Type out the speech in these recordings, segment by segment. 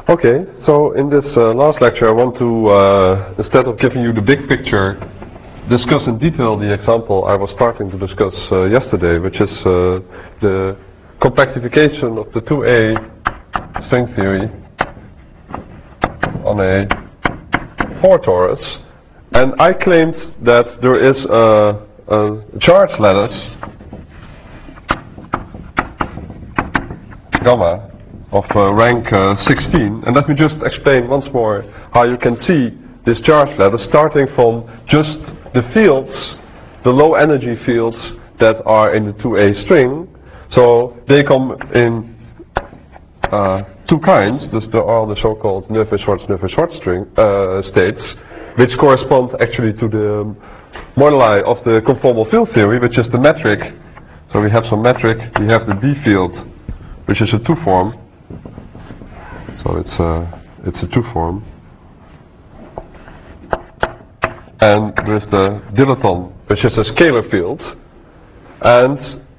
Okay, so in this last lecture I want to, instead of giving you the big picture, discuss in detail the example I was starting to discuss yesterday, which is the compactification of the 2A string theory on a 4 torus. And I claimed that there is a charge lattice gamma of rank 16, and let me just explain once more how you can see this charge lattice starting from just the fields, the low energy fields that are in the 2A string. So they come in two kinds. There are the so-called Navier-Schwarz string states, which correspond actually to the moduli of the conformal field theory, which is the metric. So we have some metric, we have the B field, which is a 2-form. So it's a 2-form. And there's the dilaton, which is a scalar field, and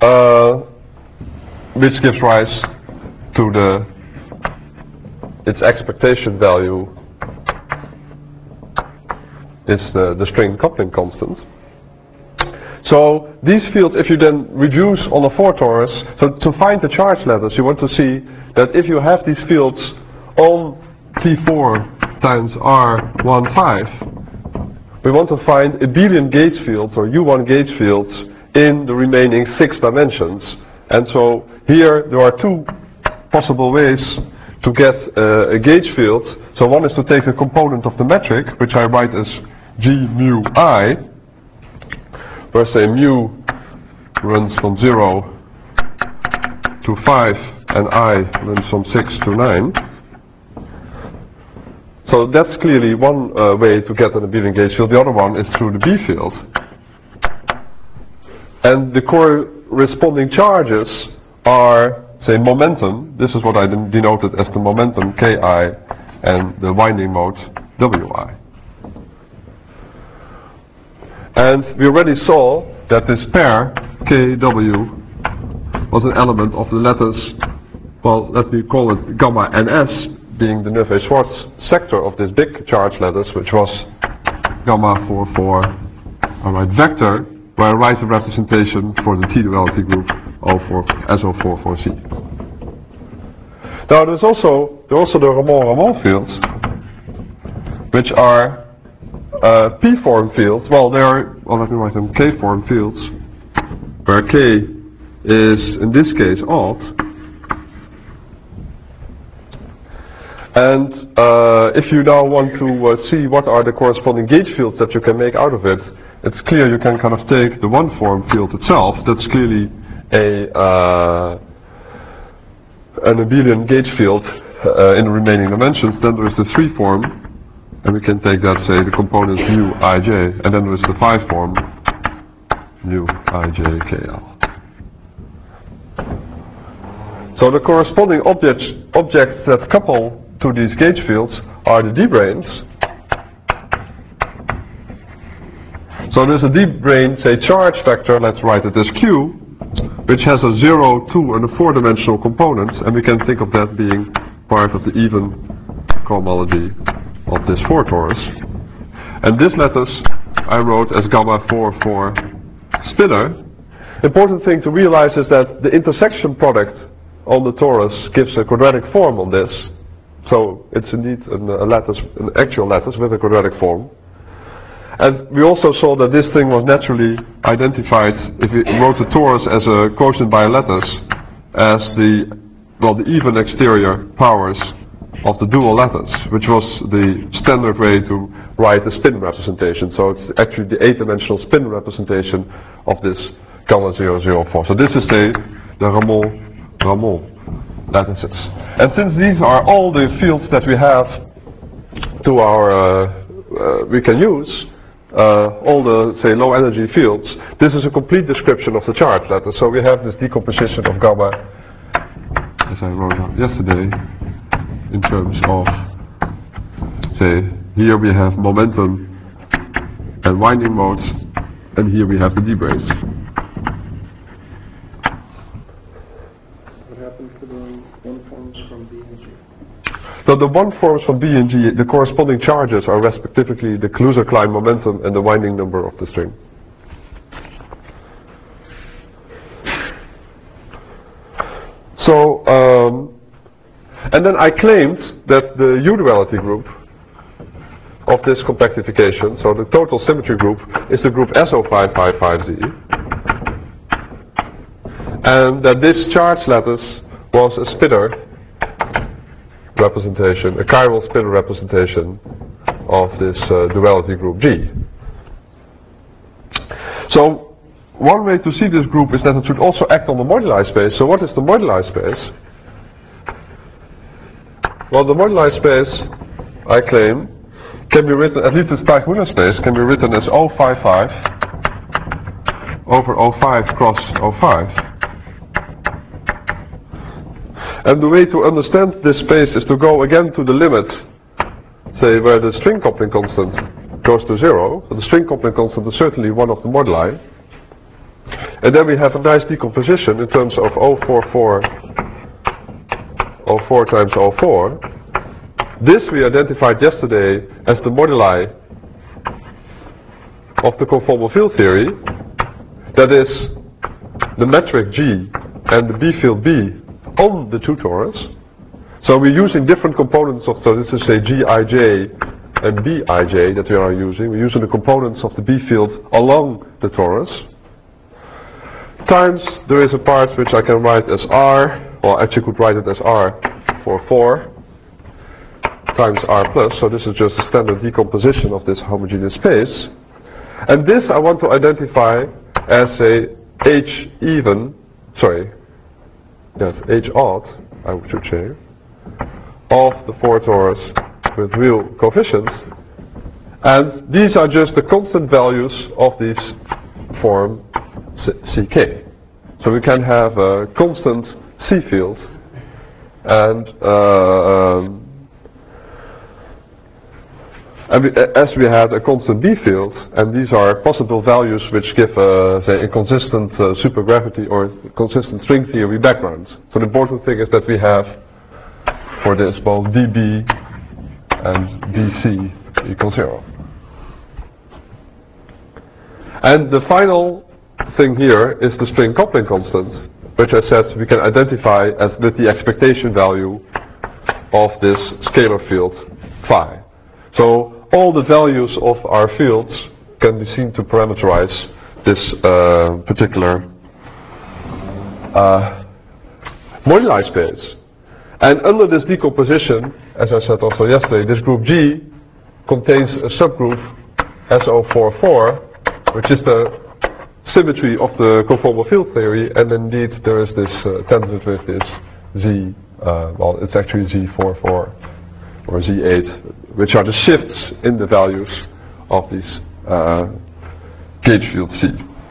which gives rise to its expectation value is the string coupling constant. So these fields, if you then reduce on a 4 torus, so to find the charge lattice, you want to see that if you have these fields on T4 times R15, we want to find abelian gauge fields or U1 gauge fields in the remaining 6 dimensions. And so here there are two possible ways to get a gauge field. So one is to take a component of the metric, which I write as G mu I, where say mu runs from 0 to 5 and I runs from 6 to 9. So that's clearly one way to get an abelian gauge field. The other one is through the B field. And the corresponding charges are, say, momentum. This is what I denoted as the momentum Ki and the winding mode Wi. And we already saw that this pair Kw was an element of the lattice, well, let me call it gamma NS, being the Navier-Schwarz sector of this big charge lattice, which was gamma 4, I write vector, where I write the representation for the T-duality group SO4C. Now there are also the Ramond fields, which are P-form fields. Well, let me write them K-form fields, where K is in this case odd. And if you now want to see what are the corresponding gauge fields that you can make out of it, it's clear you can kind of take the 1-form field itself. That's clearly an abelian gauge field in the remaining dimensions. Then there is the 3-form, and we can take that, say, the component mu ij, and then there is the 5-form mu ij kl. So the corresponding objects that couple to these gauge fields are the d-branes. So there's a d-brane, say, charge vector, let's write it as Q, which has a 0, 2 and a 4-dimensional components, and we can think of that being part of the even cohomology of this 4 torus. And this lattice I wrote as gamma 4 spinner. Important thing to realize is that the intersection product on the torus gives a quadratic form on this. So it's indeed a lattice, an actual lattice with a quadratic form. And we also saw that this thing was naturally identified if we wrote the torus as a quotient by a lattice as the even exterior powers of the dual lattice, which was the standard way to write the spin representation. So it's actually the 8-dimensional spin representation of this gamma 004. So this is the Ramond lattices. And since these are all the fields that we have to our, we can use, all the, say, low energy fields, this is a complete description of the charge lattice. So we have this decomposition of gamma, as I wrote out yesterday, in terms of, say, here we have momentum and winding modes, and here we have the d-branes. What happened to the 1-forms from B and G? So the one forms from B and G, the corresponding charges are respectively the Kaluza-Klein momentum and the winding number of the string. So, and then I claimed that the U-duality group of this compactification, so the total symmetry group, is the group SO555Z, and that this charge lattice was a Spinor representation, a chiral Spinor representation of this duality group G. So one way to see this group is that it should also act on the moduli space. So what is the moduli space? Well, the moduli space, I claim, can be written, at least this Teichmüller space, can be written as O55 over O5 cross O5. And the way to understand this space is to go again to the limit, say, where the string coupling constant goes to 0. So the string coupling constant is certainly one of the moduli. And then we have a nice decomposition in terms of O4 times O4. This we identified yesterday as the moduli of the conformal field theory. That is the metric G and the B field B on the two torus. So we're using different components of, so this is say Gij and Bij that we are using. We're using the components of the B field along the torus. Times there is a part which I can write as R, or actually could write it as R for 4 times R plus, so this is just a standard decomposition of this homogeneous space. And this I want to identify as a H even, sorry, yes, H odd, I should say, of the 4 torus with real coefficients. And these are just the constant values of this form CK. So we can have a constant C field and as we had a constant B field, and these are possible values which give say a consistent supergravity or consistent string theory background. So the important thing is that we have for this both dB and dC equals 0. And the final thing here is the string coupling constant, which I said we can identify as with the expectation value of this scalar field phi. So all the values of our fields can be seen to parameterize this particular moduli space. And under this decomposition, as I said also yesterday, this group G contains a subgroup SO44, which is the symmetry of the conformal field theory, and indeed there is this tangent with this Z, well it's actually Z44 or Z8, which are the shifts in the values of this gauge field C.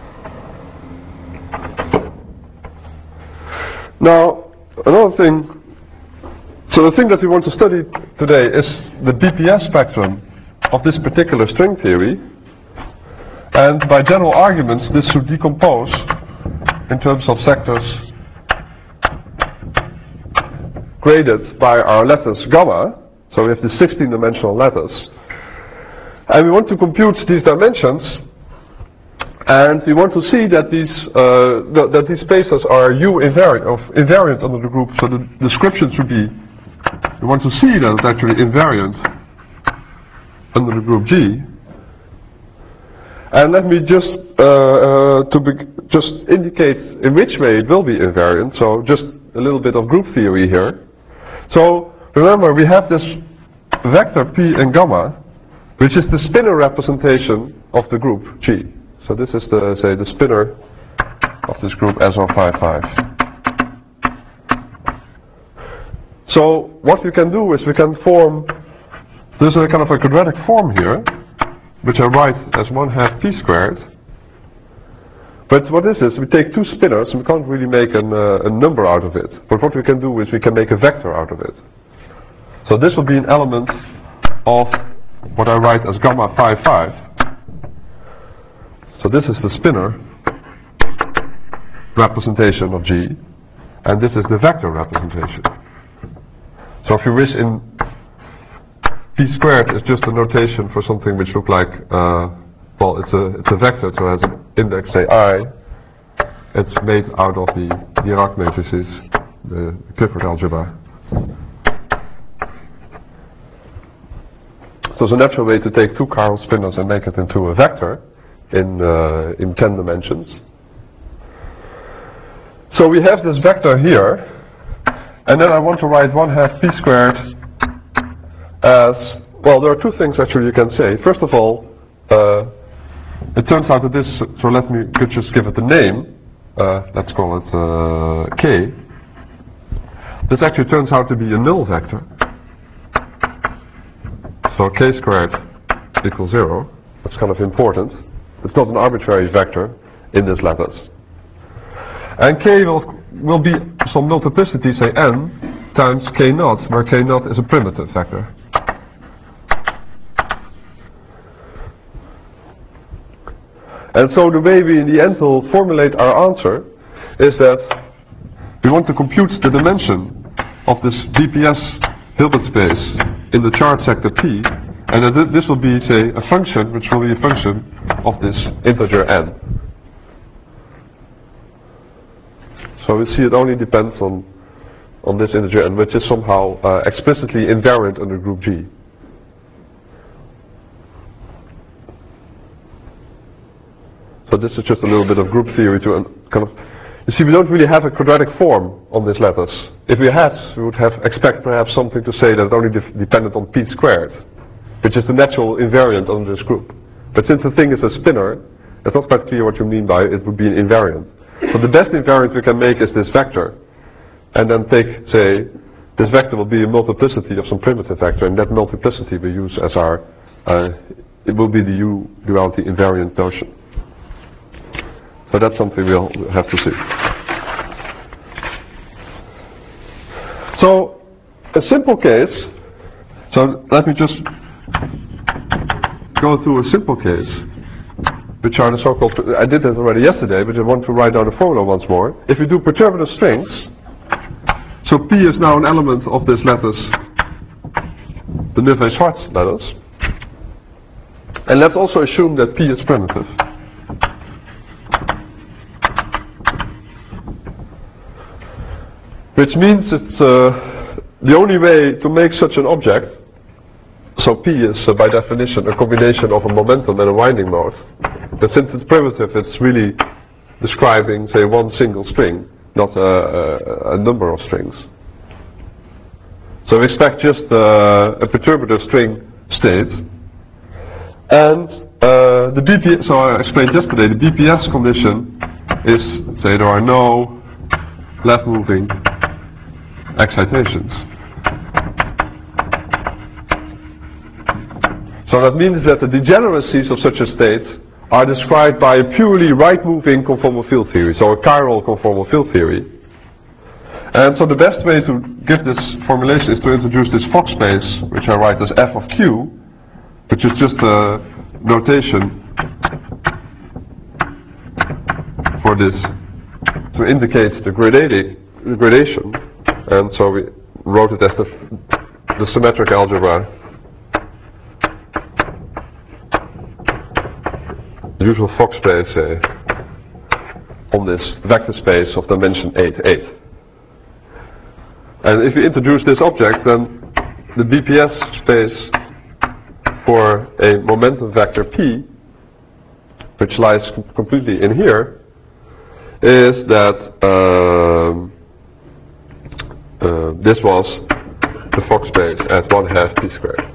Now, another thing, so the thing that we want to study today is the BPS spectrum of this particular string theory. And by general arguments, this should decompose in terms of sectors graded by our lattice gamma. So we have the 16-dimensional lattice. And we want to compute these dimensions. And we want to see that these spaces are U invariant under the group. So the description should be, we want to see that it's actually invariant under the group G. And let me just just indicate in which way it will be invariant. So just a little bit of group theory here. So remember, we have this vector P and gamma, which is the spinor representation of the group G. So this is the, say, the spinor of this group SO55. So what we can do is we can form, there's a kind of a quadratic form here, which I write as 1/2 P squared. But what is this? We take two spinors and we can't really make a number out of it. But what we can do is we can make a vector out of it. So this will be an element of what I write as gamma 5,5. So this is the spinor representation of G, and this is the vector representation. So if you wish, in p squared is just a notation for something which looks like, well, it's a vector, so it has an index, say I. It's made out of the Dirac matrices, the Clifford algebra. So it's a natural way to take two chiral spinors and make it into a vector in 10 dimensions. So we have this vector here, and then I want to write 1/2 p squared as, well, there are two things actually you can say. First of all, it turns out that this, so let me just give it a name, let's call it k. This actually turns out to be a null vector. So k squared equals 0. That's kind of important. It's not an arbitrary vector in this lattice. And k will be some multiplicity, say n, times k naught, where k naught is a primitive vector. And so the way we in the end will formulate our answer is that we want to compute the dimension of this BPS Hilbert space in the charge sector P, and that this will be, say, a function which will be a function of this integer n. So we see it only depends on this integer n, which is somehow explicitly invariant under group G. So this is just a little bit of group theory to kind of, you see, we don't really have a quadratic form on this lattice. If we had, we would expect perhaps something to say that it only depended on p squared, which is the natural invariant under this group. But since the thing is a spinor, it's not quite clear what you mean by it would be an invariant. So the best invariant we can make is this vector, and then take, say, this vector will be a multiplicity of some primitive vector, and that multiplicity we use as our, it will be the U-duality invariant notion. So that's something we'll have to see. So, a simple case, so let me just go through a simple case, which are the so-called, I did this already yesterday, but I want to write down the formula once more. If we do perturbative strings, so P is now an element of this lattice, the Neve-Schwarz lattice, and let's also assume that P is primitive. Which means it's the only way to make such an object, so P is by definition a combination of a momentum and a winding mode. But since it's primitive, it's really describing, say, one single string, not a number of strings. So we expect just a perturbative string state. And the BPS, so I explained yesterday, the BPS condition is, say, there are no left moving excitations. So that means that the degeneracies of such a state are described by a purely right-moving conformal field theory, so a chiral conformal field theory. And so the best way to give this formulation is to introduce this Fock space, which I write as f of q, which is just a notation for this to indicate the gradation. And so we wrote it as the symmetric algebra, the usual Fock space on this vector space of dimension 8, 8. And if we introduce this object, then the BPS space for a momentum vector P, which lies completely in here, is that this was the Fock space at 1/2 p squared.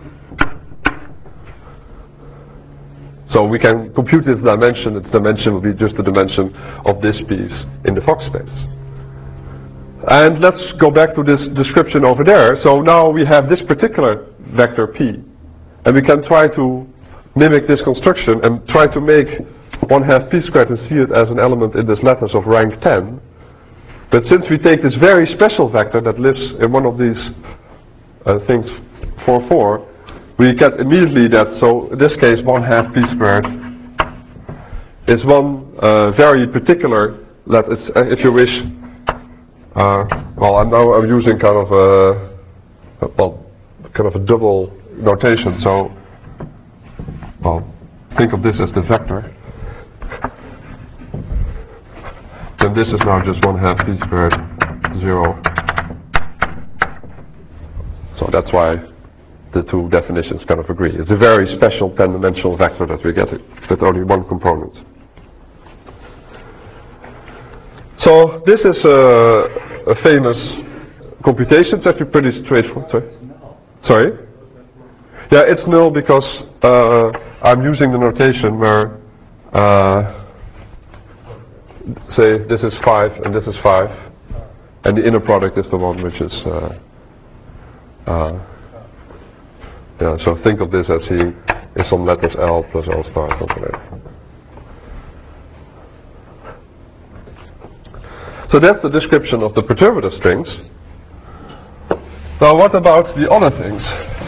So we can compute its dimension. Its dimension will be just the dimension of this piece in the Fock space. And let's go back to this description over there. So now we have this particular vector P, and we can try to mimic this construction and try to make 1/2 p squared and see it as an element in this lattice of rank 10. But since we take this very special vector that lives in one of these things 4, 4, we get immediately that, so in this case 1/2 p squared is one very particular lattice, if you wish. Well, I'm using kind of a double notation. So, well, think of this as the vector. Then this is now just 1/2 p squared 0. So that's why the two definitions kind of agree. It's a very special 10-dimensional vector that we get with only one component. So this is a famous computation. It's actually pretty straightforward. Sorry? Yeah, it's null because I'm using the notation where say this is 5 and this is 5, and the inner product is the one which is yeah, so think of this as seeing is some letters L plus L star, something like that. So that's the description of the perturbative strings. Now what about the other things?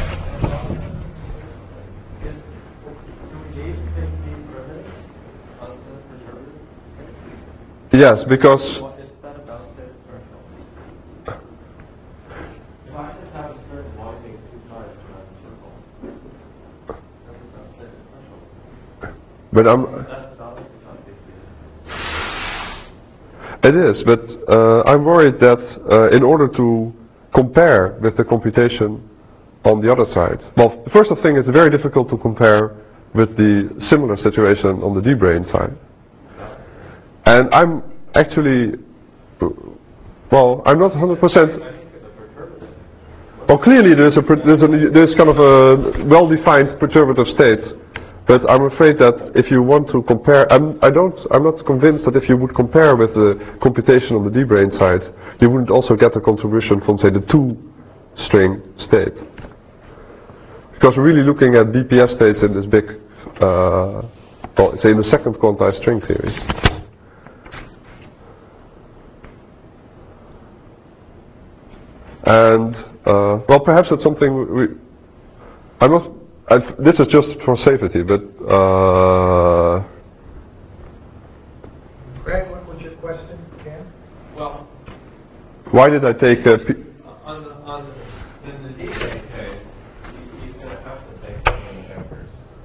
Yes, because but it is, but I'm worried that in order to compare with the computation on the other side, well, the first thing is very difficult to compare with the similar situation on the D-brane side. And I'm actually, well, I'm not 100%. Well, clearly there's kind of a well-defined perturbative state. But I'm afraid that if you want to compare, I'm not convinced that if you would compare with the computation on the D-brane side, you wouldn't also get a contribution from, say, the 2-string state. Because we're really looking at BPS states in this big, well, say in the second quantized string theory. And, well, perhaps that's something I'm not. This is just for safety, but Greg, what was your question, Ken? Well, why did I take in the D-brane case, he's going to have to take some vectors.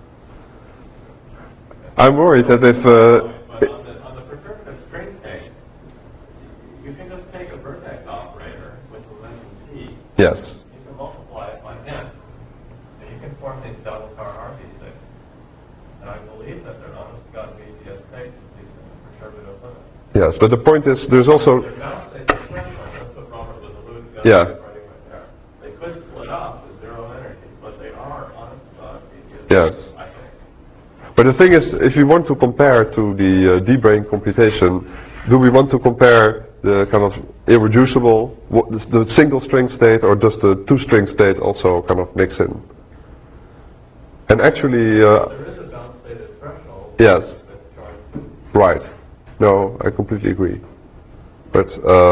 I'm worried that if but on the perturbative string case, you can just take a vertex operator with momentum p. yes. You can multiply it by n. You can form these double car RB6. And I believe that they're honest to God BPS states with these perturbative limits. Yes, but the point is, there's also. They're bound to differential. That's what Robert was alluding to. Yeah. Right there. They could split up with zero energy, but they are honest to God BPS Yes. states, I think. But the thing is, if you want to compare to the D-brane computation, do we want to compare the kind of irreducible, the single string state, or does the 2-string state also kind of mix in? And actually, There is a down-stated threshold. yes, With charge. right. No, I completely agree. But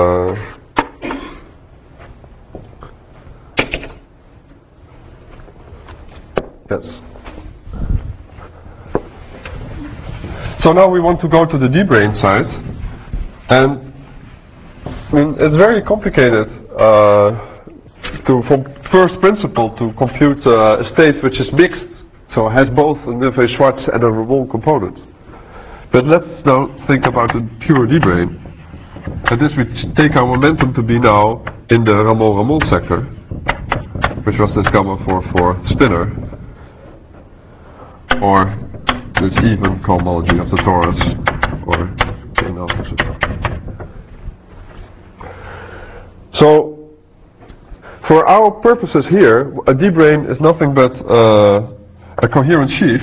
yes. So now we want to go to the D-brane side, and I mean, it's very complicated from first principle to compute a state which is mixed, so has both a Neveu-Schwarz and a Ramond component. But let's now think about the pure D-brane. And this we take our momentum to be now in the Ramond-Ramond sector, which was this gamma 4 spinner, or this even cohomology of the torus, or so for our purposes here, a D-brane is nothing but a coherent sheaf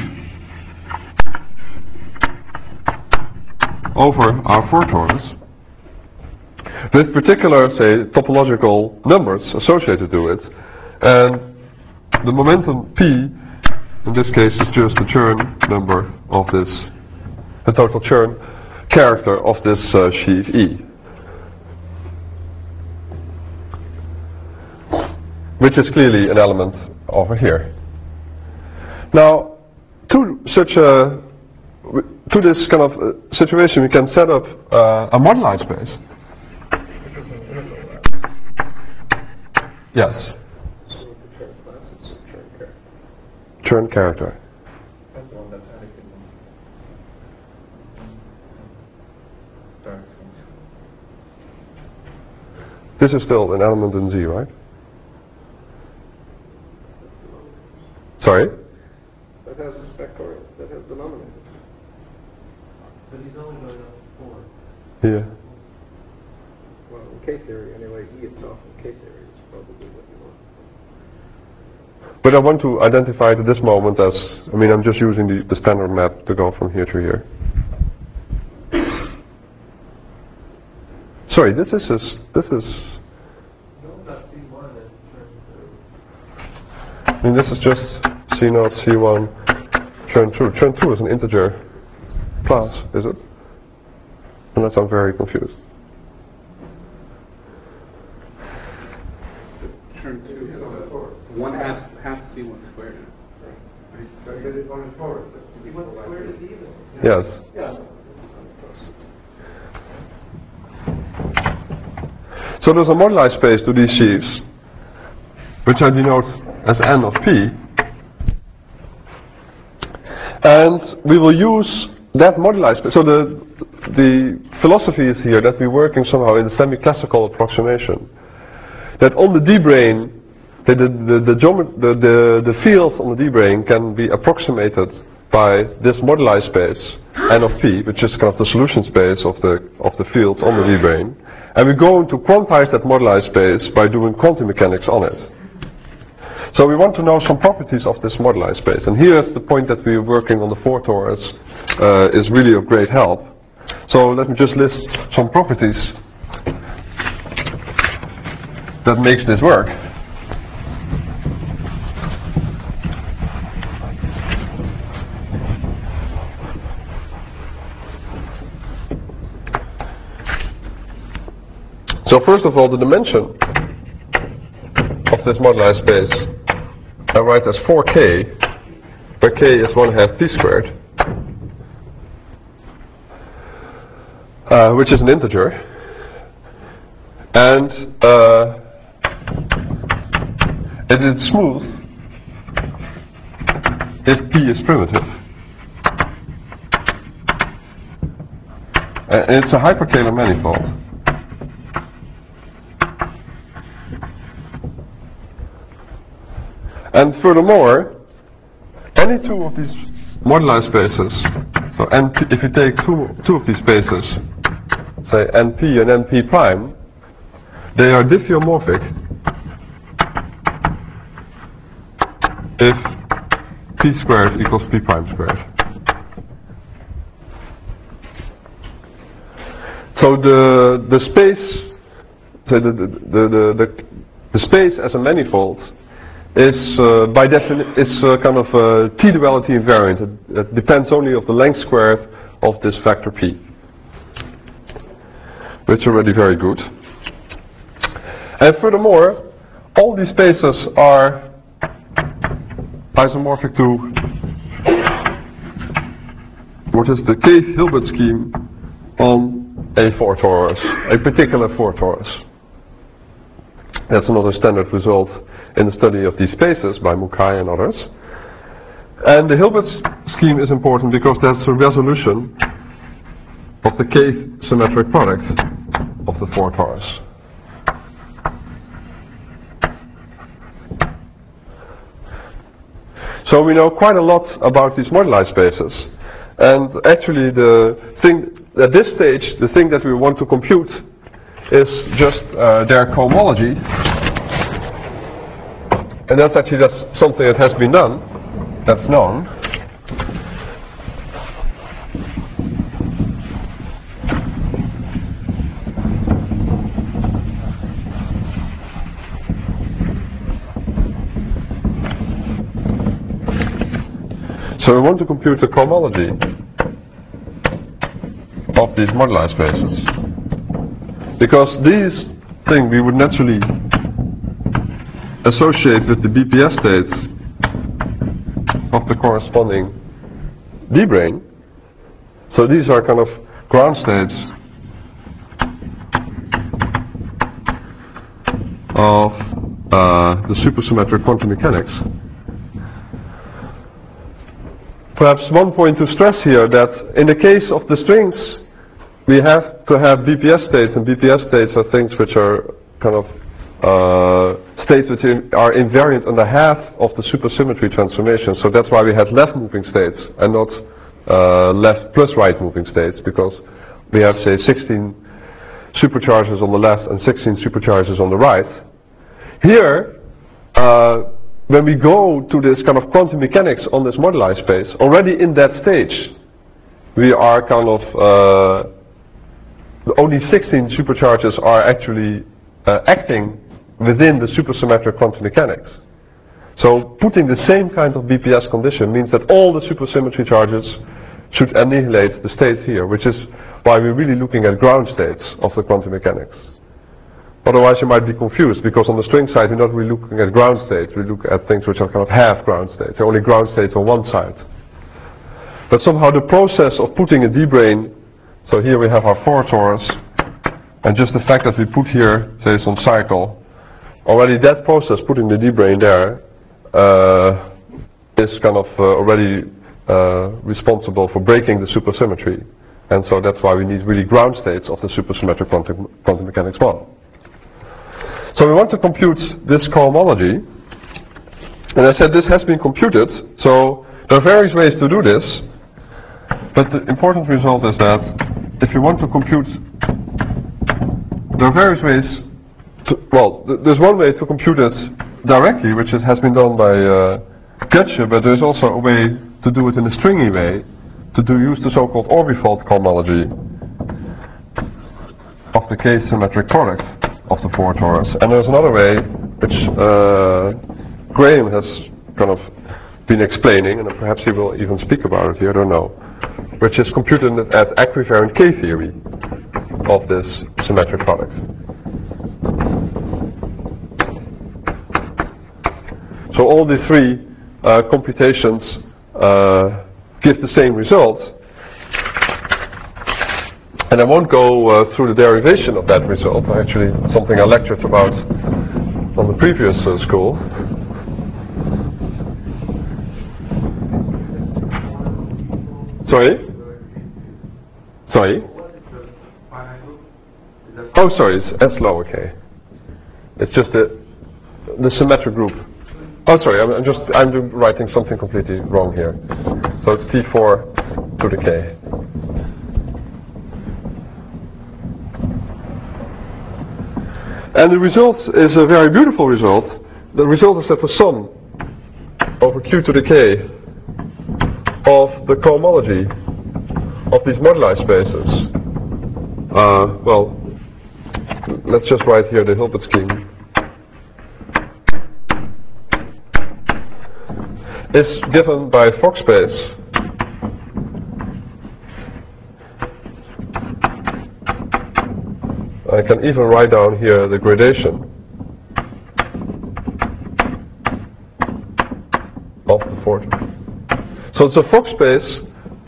over R4 torus with particular, say, topological numbers associated to it, and the momentum P in this case is just the Chern number of this, the total Chern character of this sheaf E, which is clearly an element over here. Now, to this kind of situation, we can set up a moduline space. This is an integral, Yes. So the Chern class is Chern Churn character. That's the one that's added in direct function. This is still an element in Z, right? Sorry? That has factorial, that has denominator. But he's only going up to 4. Yeah. Well, in K-theory, anyway, E itself in K-theory is probably what you want. But I want to identify it at this moment as, I mean, I'm just using the standard map to go from here to here. Sorry, this is, No, not C1 is turned through. I mean, this is just C0, C1, churn 2. Churn 2 is an integer class, is it? Unless I'm very confused. Turn 2. 1 half C1 squared. So you get it on the forward. C1 squared is even. Yes. Yeah. So there's a moduli space to these sheaves, which I denote as N of P. And we will use that moduli space. So the philosophy is here that we're working somehow in a semi-classical approximation. That on the D-brane, the fields on the D-brane can be approximated by this moduli space, N of P, which is kind of the solution space of the fields on the D-brane. And we're going to quantize that moduli space by doing quantum mechanics on it. So we want to know some properties of this moduli space. And here's the point that we're working on the 4 torus is really of great help. So let me just list some properties that makes this work. So first of all, the dimension of this moduli space I write as 4k, where k is 1/2 p squared, which is an integer, and it is smooth if p is primitive. And it's a hyperkähler manifold. And furthermore, any two of these moduli spaces, so NP, if you take two of these spaces, say NP and NP prime, they are diffeomorphic if P squared equals P prime squared. So the space, so the space as a manifold is by definition kind of T-duality invariant. It depends only on the length squared of this vector P, which is already very good. And furthermore, all these spaces are isomorphic to what is the K-Hilbert scheme on a 4 torus, a particular 4 torus. That's another standard result in the study of these spaces by Mukai and others. And the Hilbert scheme is important because that's a resolution of the K-symmetric product of the 4 torus. So we know quite a lot about these moduli spaces. And actually the thing, at this stage, the thing that we want to compute is just their cohomology. And that's something that has been done, that's known. So we want to compute the cohomology of these moduli spaces. Because these things we would naturally associate with the BPS states of the corresponding D-brane. So these are kind of ground states of the supersymmetric quantum mechanics. perhaps one point to stress here, that in the case of the strings, we have to have BPS states, and BPS states are things which are kind of states which are invariant under half of the supersymmetry transformation. So that's why we had left moving states and not left plus right moving states, because we have, say, 16 supercharges on the left and 16 supercharges on the right. Here, when we go to this kind of quantum mechanics on this moduli space, already in that stage, we are kind of only 16 supercharges are actually acting within the supersymmetric quantum mechanics. So putting the same kind of BPS condition means that all the supersymmetry charges should annihilate the states here, which is why we're really looking at ground states of the quantum mechanics. Otherwise you might be confused, because on the string side we're not really looking at ground states, we look at things which are kind of half ground states, only ground states on one side. But somehow the process of putting a D-brane, so here we have our 4 torus, and just the fact that we put here, say, some cycle, already that process, putting the D-brane there, is kind of already responsible for breaking the supersymmetry. And so that's why we need really ground states of the supersymmetric quantum mechanics model. So we want to compute this cohomology, and I said this has been computed, so there are various ways to do this, but the important result is that if you want to compute, there are various ways to, well, there's one way to compute it directly, which has been done by Goetsche, but there's also a way to do it in a stringy way, to use the so-called orbifold cohomology of the K-symmetric product of the 4 torus. And there's another way, which Graham has kind of been explaining, and perhaps he will even speak about it here, I don't know, which is computed at equivariant K-theory of this symmetric product. So all the 3 computations give the same result, and I won't go through the derivation of that result. Actually, something I lectured about on the previous school. Sorry? Sorry? Oh, sorry, it's S low, okay. It's just the symmetric group. Oh, sorry, I'm writing something completely wrong here. So it's T4 to the K. And the result is a very beautiful result. The result is that the sum over Q to the K of the cohomology of these moduli spaces, well, let's just write here the Hilbert scheme, is given by Fock space I can even write down here the gradation of the 4. So it's a Fock space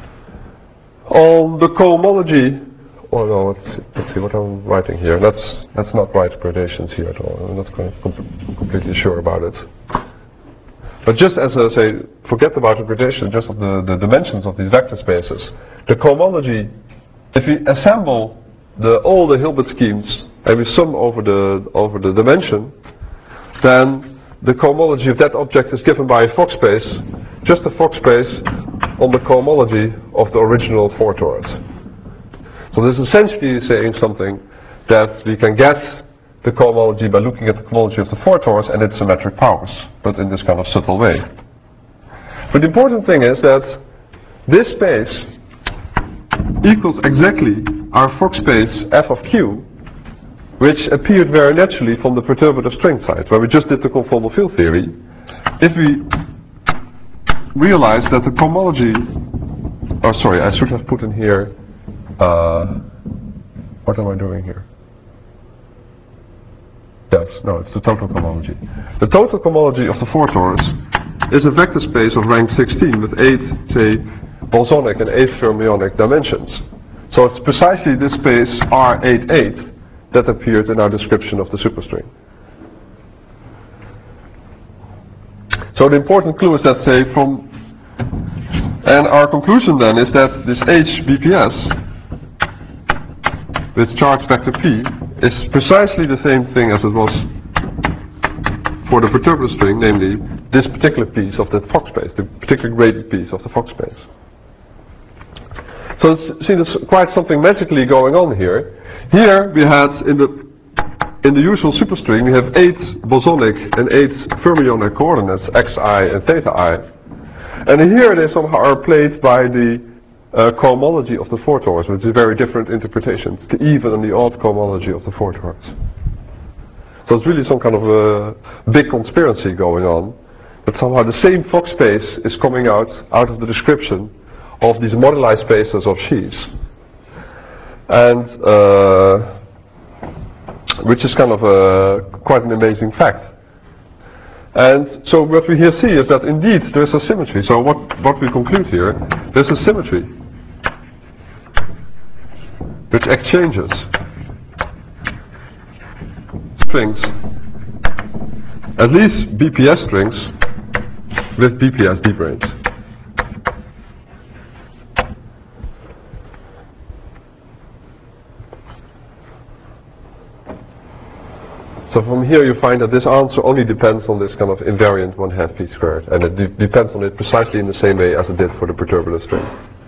on the cohomology. Oh no, let's see what I'm writing here. Let's not write gradations here at all. I'm not completely sure about it. But just as I say, forget about the gradation, just of the dimensions of these vector spaces. The cohomology, if we assemble all the Hilbert schemes and we sum over the dimension, then the cohomology of that object is given by a Fock space, just a Fock space on the cohomology of the original 4 torus. So this is essentially saying something that we can get the cohomology by looking at the cohomology of the 4 torus and its symmetric powers, but in this kind of subtle way. But the important thing is that this space equals exactly our Fock space f of q, which appeared very naturally from the perturbative string side, where we just did the conformal field theory. If we realize that the cohomology, oh sorry, I should have put in here, what am I doing here? Yes, no, it's the total cohomology. The total cohomology of the 4 torus is a vector space of rank 16 with 8, say, bosonic and 8 fermionic dimensions. So it's precisely this space R88 that appeared in our description of the superstring. So the important clue is that, say, from And our conclusion then is that this H BPS with charge vector P is precisely the same thing as it was for the perturbator string, namely this particular piece of that Fock space, the particular graded piece of the Fock space. So see, there's quite something magically going on here. Here we had in the usual superstring we have 8 bosonic and 8 fermionic coordinates xi and theta I, and here they somehow are played by the cohomology of the four torus, which is a very different interpretation, the even and the odd cohomology of the four torus. So it's really some kind of a big conspiracy going on, but somehow the same Fock space is coming out of the description of these moduli spaces of sheaves, and which is kind of quite an amazing fact. And so what we here see is that indeed there is a symmetry. So what we conclude here, there's a symmetry which exchanges strings, at least BPS strings, with BPS D-branes. So from here you find that this answer only depends on this kind of invariant 1/2 p squared, and it depends on it precisely in the same way as it did for the perturbator string.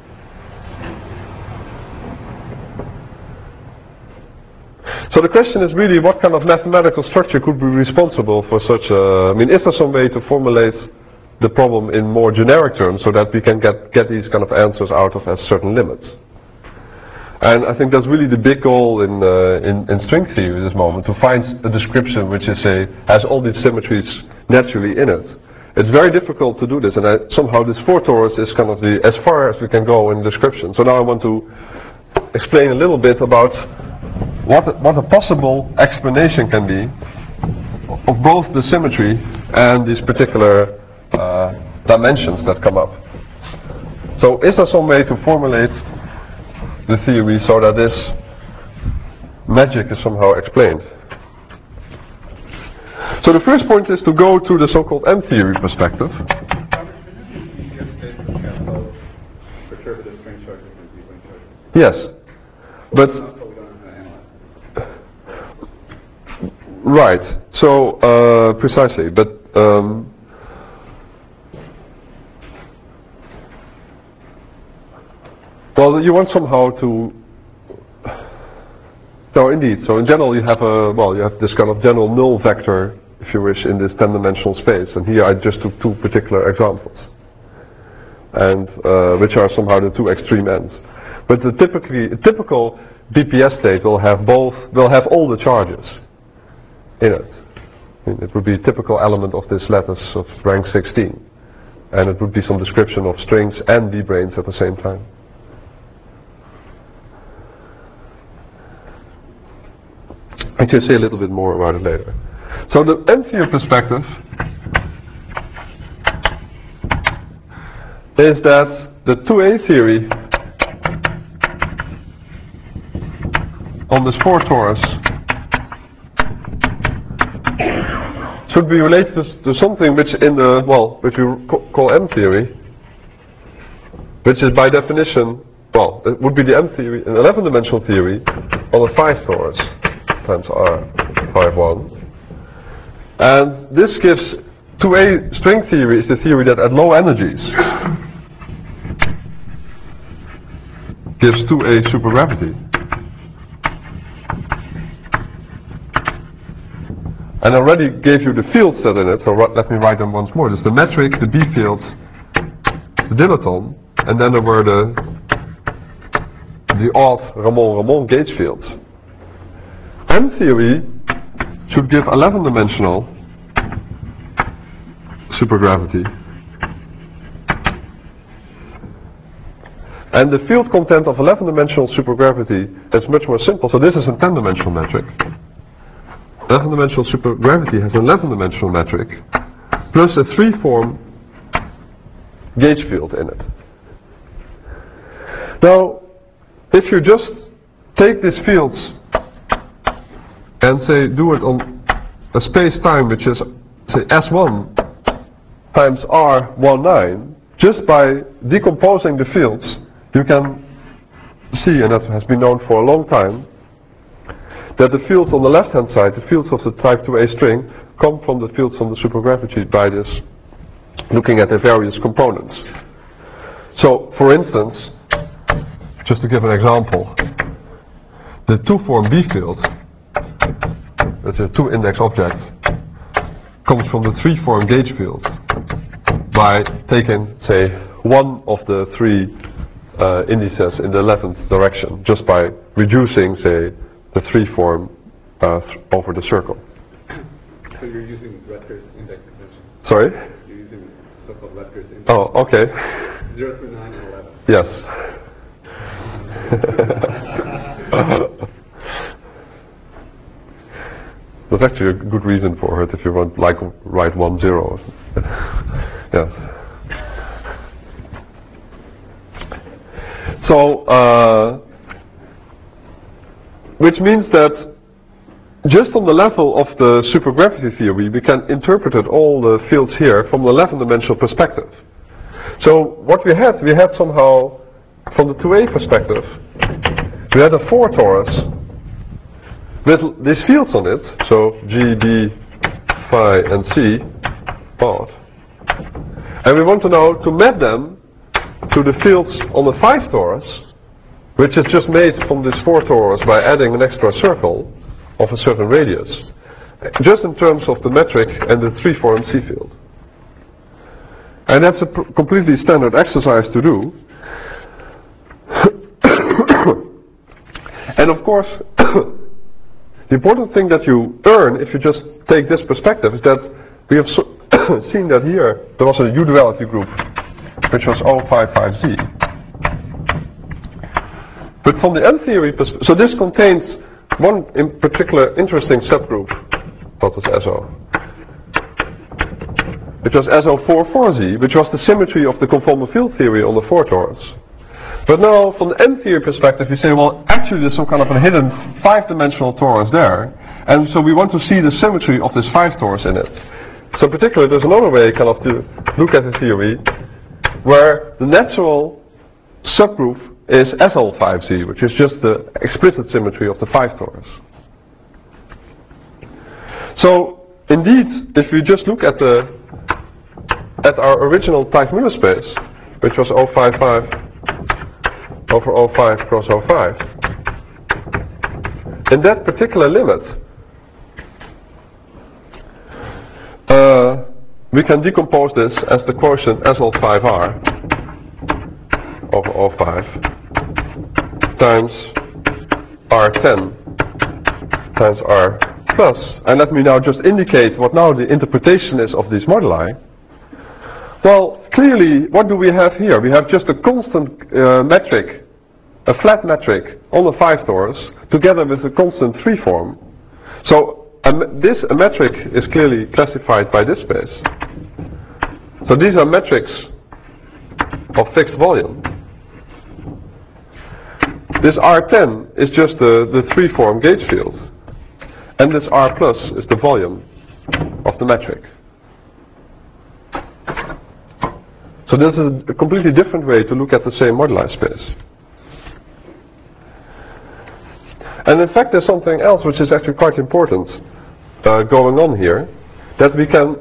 So the question is really, what kind of mathematical structure could be responsible for such a... I mean, is there some way to formulate the problem in more generic terms so that we can get these kind of answers out of as certain limits? And I think that's really the big goal in string theory at this moment, to find a description which is has all these symmetries naturally in it. It's very difficult to do this, and somehow this four torus is kind of as far as we can go in description. So now I want to explain a little bit about what a possible explanation can be of both the symmetry and these particular dimensions that come up. So is there some way to formulate the theory so that this magic is somehow explained? So the first point is to go to the so-called M-theory perspective. Yes, but right. So precisely, but well, you want somehow to. No, indeed. So in general, you have this kind of general null vector, if you wish, in this 10-dimensional space. And here I just took two particular examples, and which are somehow the two extreme ends. But a typical BPS state will have all the charges in it. I mean, it would be a typical element of this lattice of rank 16, and it would be some description of strings and D-branes at the same time. I can say a little bit more about it later. So the M-theory perspective is that the 2A theory on this four torus should be related to something which which we call M-theory, which is by definition, it would be the M-theory, an 11-dimensional theory on a 5 torus times R 5-1. And this gives 2A string theory is the theory that at low energies gives 2A supergravity. And I already gave you the fields set in it, so let me write them once more. There's the metric, the B fields, the dilaton, and then there were the odd Ramon gauge fields. M theory should give 11-dimensional supergravity. And the field content of 11-dimensional supergravity is much more simple. So this is a 10-dimensional metric. 11-dimensional supergravity has an 11-dimensional metric plus a 3-form gauge field in it. Now, if you just take these fields and say do it on a space-time which is say S1 times R19, just by decomposing the fields, you can see, and that has been known for a long time, that the fields on the left-hand side, the fields of the type 2a string, come from the fields on the supergravity by this, looking at the various components. So, for instance, just to give an example, the 2-form B field, that's a 2-index object, comes from the 3-form gauge field by taking, say, one of the 3 indices in the 11th direction, just by reducing, say, the 3-form over the circle. So you're using Rutgers index convention. Sorry? You're using so-called Rutgers index. Oh, okay. 0 through 9 and 11. Yes. There's actually a good reason for it if you want, like, write 1, 0. Yes. So, which means that just on the level of the supergravity theory, we can interpret all the fields here from the 11-dimensional perspective. So what we had somehow, from the 2a perspective, we had a 4 torus with these fields on it, so G, B, phi, and C, part. And we want to now to map them to the fields on the 5 torus, which is just made from this 4 torus by adding an extra circle of a certain radius, just in terms of the metric and the 3-form C field. And that's a completely standard exercise to do. And of course, the important thing that you earn if you just take this perspective is that we have seen that here there was a U-duality group which was O55Z. But from the M-theory perspective, so this contains one in particular interesting subgroup, that was SO. It was SO44Z, which was the symmetry of the conformal field theory on the 4 torus. But now, from the M-theory perspective, we say, well, actually there's some kind of a hidden 5-dimensional torus there, and so we want to see the symmetry of this 5 torus in it. So particularly, there's another way kind of to look at the theory, where the natural subgroup is SL5Z, which is just the explicit symmetry of the 5 torus. So, indeed, if you just look at our original Teichmüller space, which was 055 over 05 cross 05, in that particular limit, we can decompose this as the quotient SL5R over 05 times R10 times R plus. And let me now just indicate what now the interpretation is of these moduli. Well, clearly, what do we have here? We have just a constant metric, a flat metric on the 5 torus, together with a constant 3 form. So a metric is clearly classified by this space. So these are metrics of fixed volume. This R10 is just the 3-form gauge field, and this R plus is the volume of the metric. So this is a completely different way to look at the same moduli space. And in fact there's something else which is actually quite important going on here, that we can,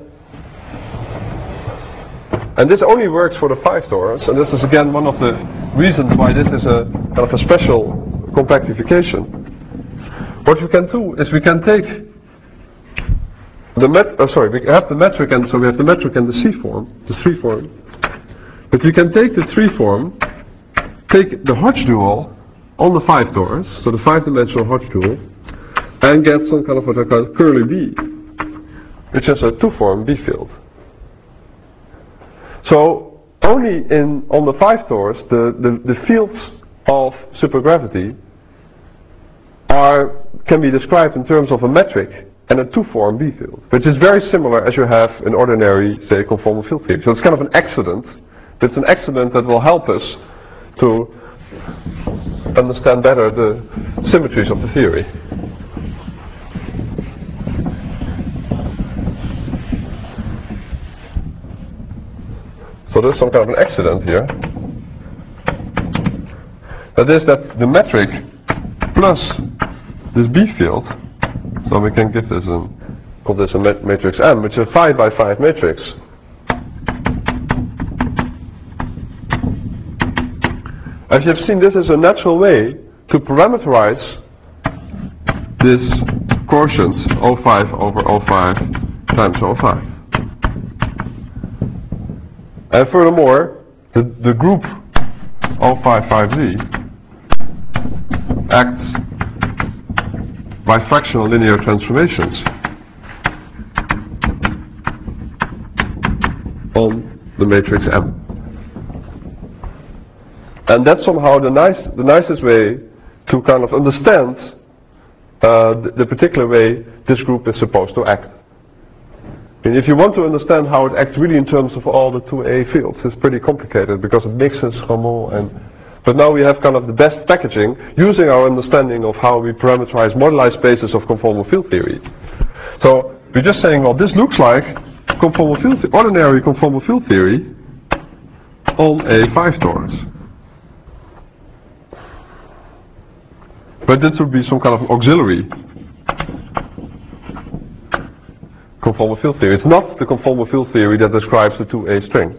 and this only works for the 5 torus, and this is again one of the reasons why this is a kind of a special compactification. What we can do is we can take the we have the metric, and so we have the metric and the C form, the 3 form. But we can take the 3 form, take the Hodge dual on the 5 torus, so the 5-dimensional Hodge dual, and get some kind of what I call curly B, which is a 2-form B field. So only on the 5 torus the fields of supergravity can be described in terms of a metric and a 2-form B field, which is very similar as you have in ordinary, say, conformal field theory. So it's kind of an accident. It's an accident that will help us to understand better the symmetries of the theory. So there's some kind of an accident here. That is that the metric plus this B field, so we can give this call this a matrix M, which is a 5 by 5 matrix. As you have seen, this is a natural way to parameterize this quotient 05 over 05 times 05. And furthermore, the group 055Z acts by fractional linear transformations on the matrix M. And that's somehow the nicest way to kind of understand the particular way this group is supposed to act. And if you want to understand how it acts really in terms of all the 2A fields, it's pretty complicated because it mixes Rameau but now we have kind of the best packaging using our understanding of how we parameterize moduli spaces of conformal field theory. So we're just saying, well, this looks like ordinary conformal field theory on a 5 torus. But this would be some kind of auxiliary conformal field theory. It's not the conformal field theory that describes the 2A string.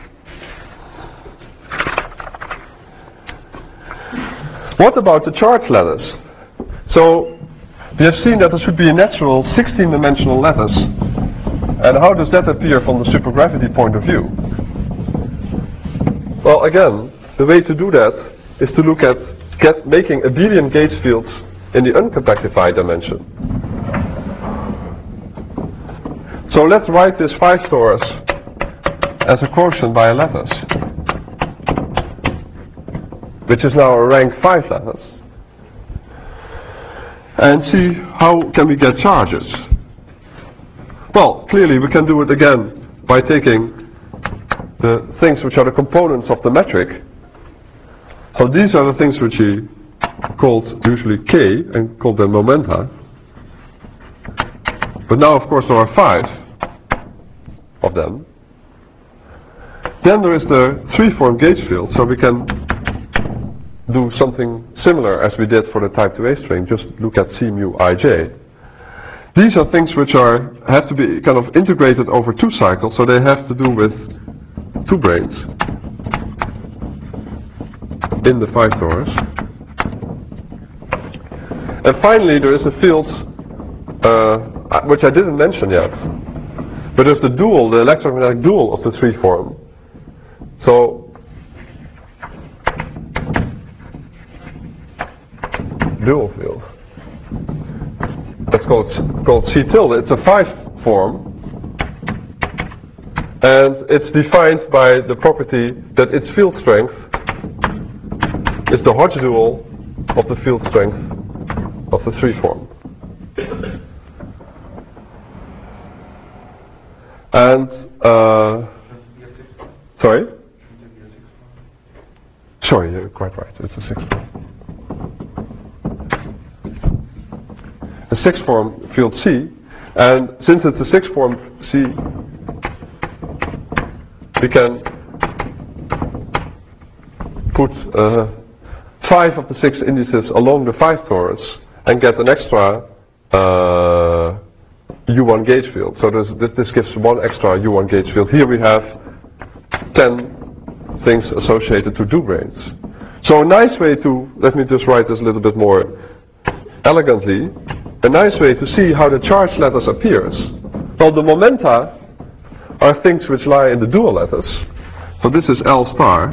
What about the charge lattice? So we have seen that there should be a natural 16-dimensional lattice. And how does that appear from the supergravity point of view? Well, again, the way to do that is to look at making abelian gauge fields in the uncompactified dimension. So let's write this 5 torus as a quotient by a lattice, which is now a rank 5 lattice, and see how can we get charges. Well, clearly we can do it again by taking the things which are the components of the metric. So these are the things which we called usually K and called them momenta. But now of course there are 5 of them. Then there is the 3-form gauge field, so we can do something similar as we did for the type 2A string, just look at C mu ij. These are things which have to be kind of integrated over 2 cycles, so they have to do with 2 branes in the 5 torus. And finally there is a field which I didn't mention yet, but there's the dual, the electromagnetic dual of the 3-form. So dual field. That's called C tilde. It's a 5 form, and it's defined by the property that its field strength is the Hodge dual of the field strength of the 3 form. And sorry? Sorry, you're quite right. It's a 6 form. A 6 form field C, and since it's a 6 form C, we can put 5 of the 6 indices along the 5 torus and get an extra U1 gauge field. So this gives 1 extra U1 gauge field. Here we have 10 things associated to do branes. So a nice way to, let me just write this a little bit more elegantly, a nice way to see how the charge lattice appears. Well, the momenta are things which lie in the dual lattice. So this is L star.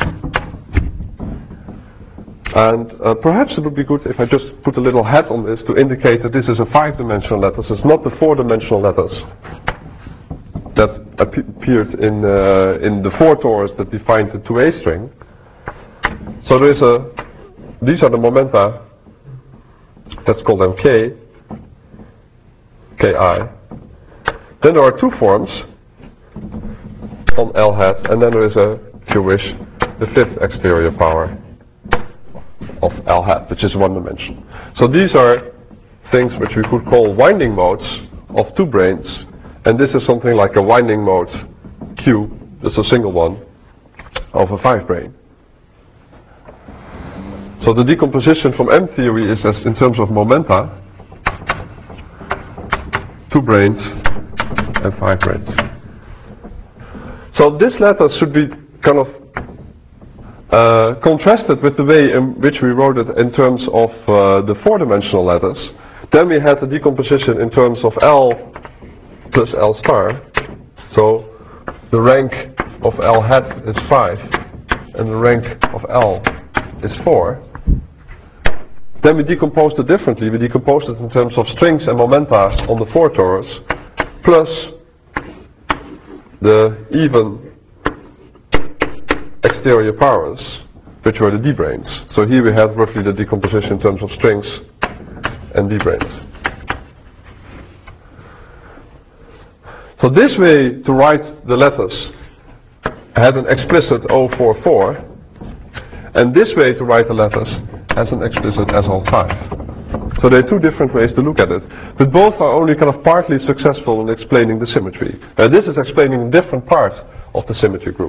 And perhaps it would be good if I just put a little hat on this to indicate that this is a 5-dimensional lattice. It's not the 4-dimensional lattice that appeared in the 4 torus that defined the 2A string. So there is these are the momenta. Let's call them K, Ki. Then there are 2 forms on L hat, and then there is if you wish, the 5th exterior power of L hat, which is 1 dimension. So these are things which we could call winding modes of 2 branes, and this is something like a winding mode Q, just a single one, of a 5 brane. So the decomposition from M theory is as in terms of momenta, 2 branes and 5 branes. So this lattice should be kind of contrasted with the way in which we wrote it in terms of the 4-dimensional lattice. Then we had the decomposition in terms of L plus L star. So the rank of L hat is 5 and the rank of L is 4. Then we decomposed it differently. We decomposed it in terms of strings and momenta on the 4 torus plus the even exterior powers, which were the D branes. So here we had roughly the decomposition in terms of strings and D branes. So this way to write the lattice had an explicit 044, and this way to write the lattice has an explicit SL5. So there are two different ways to look at it, but both are only kind of partly successful in explaining the symmetry. This is explaining a different part of the symmetry group.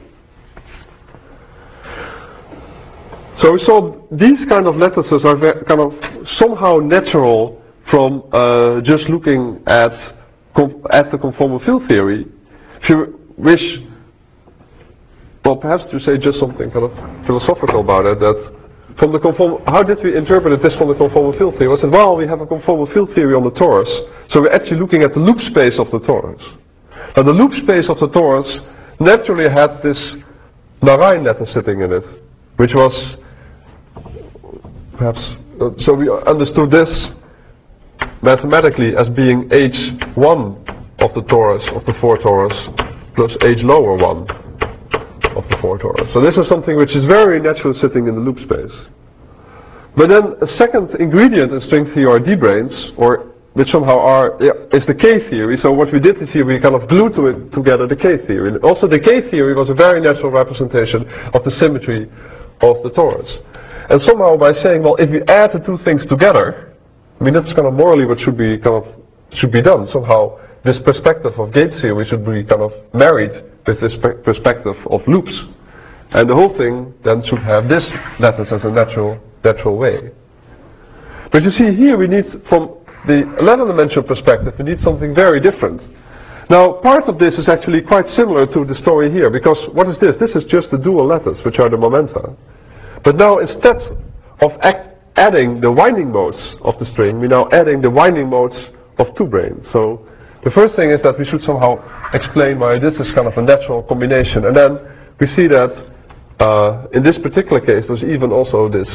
So we saw these kind of lattices are kind of somehow natural from just looking at the conformal field theory. If you wish, well, perhaps to say just something kind of philosophical about it, that from the how did we interpret this from the conformal field theory? I said, well, we have a conformal field theory on the torus, so we're actually looking at the loop space of the torus. Now the loop space of the torus naturally had this Narain lattice sitting in it, which was perhaps, so we understood this mathematically as being h1 of the torus, of the 4 torus, plus h lower 1 of the 4 torus. So this is something which is very naturally sitting in the loop space. But then a second ingredient in string theory are D-branes, or which somehow is the K theory. So what we did is here we kind of glued together the K theory. And also the K theory was a very natural representation of the symmetry of the torus. And somehow by saying, well, if we add the two things together, I mean that's kind of morally what should be done. Somehow this perspective of gate theory should be kind of married with this perspective of loops. And the whole thing then should have this lattice as a natural way. But you see here we need, from the 11-dimensional perspective, we need something very different. Now part of this is actually quite similar to the story here, because what is this? This is just the dual lattice, which are the momenta. But now instead of adding the winding modes of the string, we're now adding the winding modes of 2 branes. So the first thing is that we should somehow explain why this is kind of a natural combination. And then we see that in this particular case there's even also this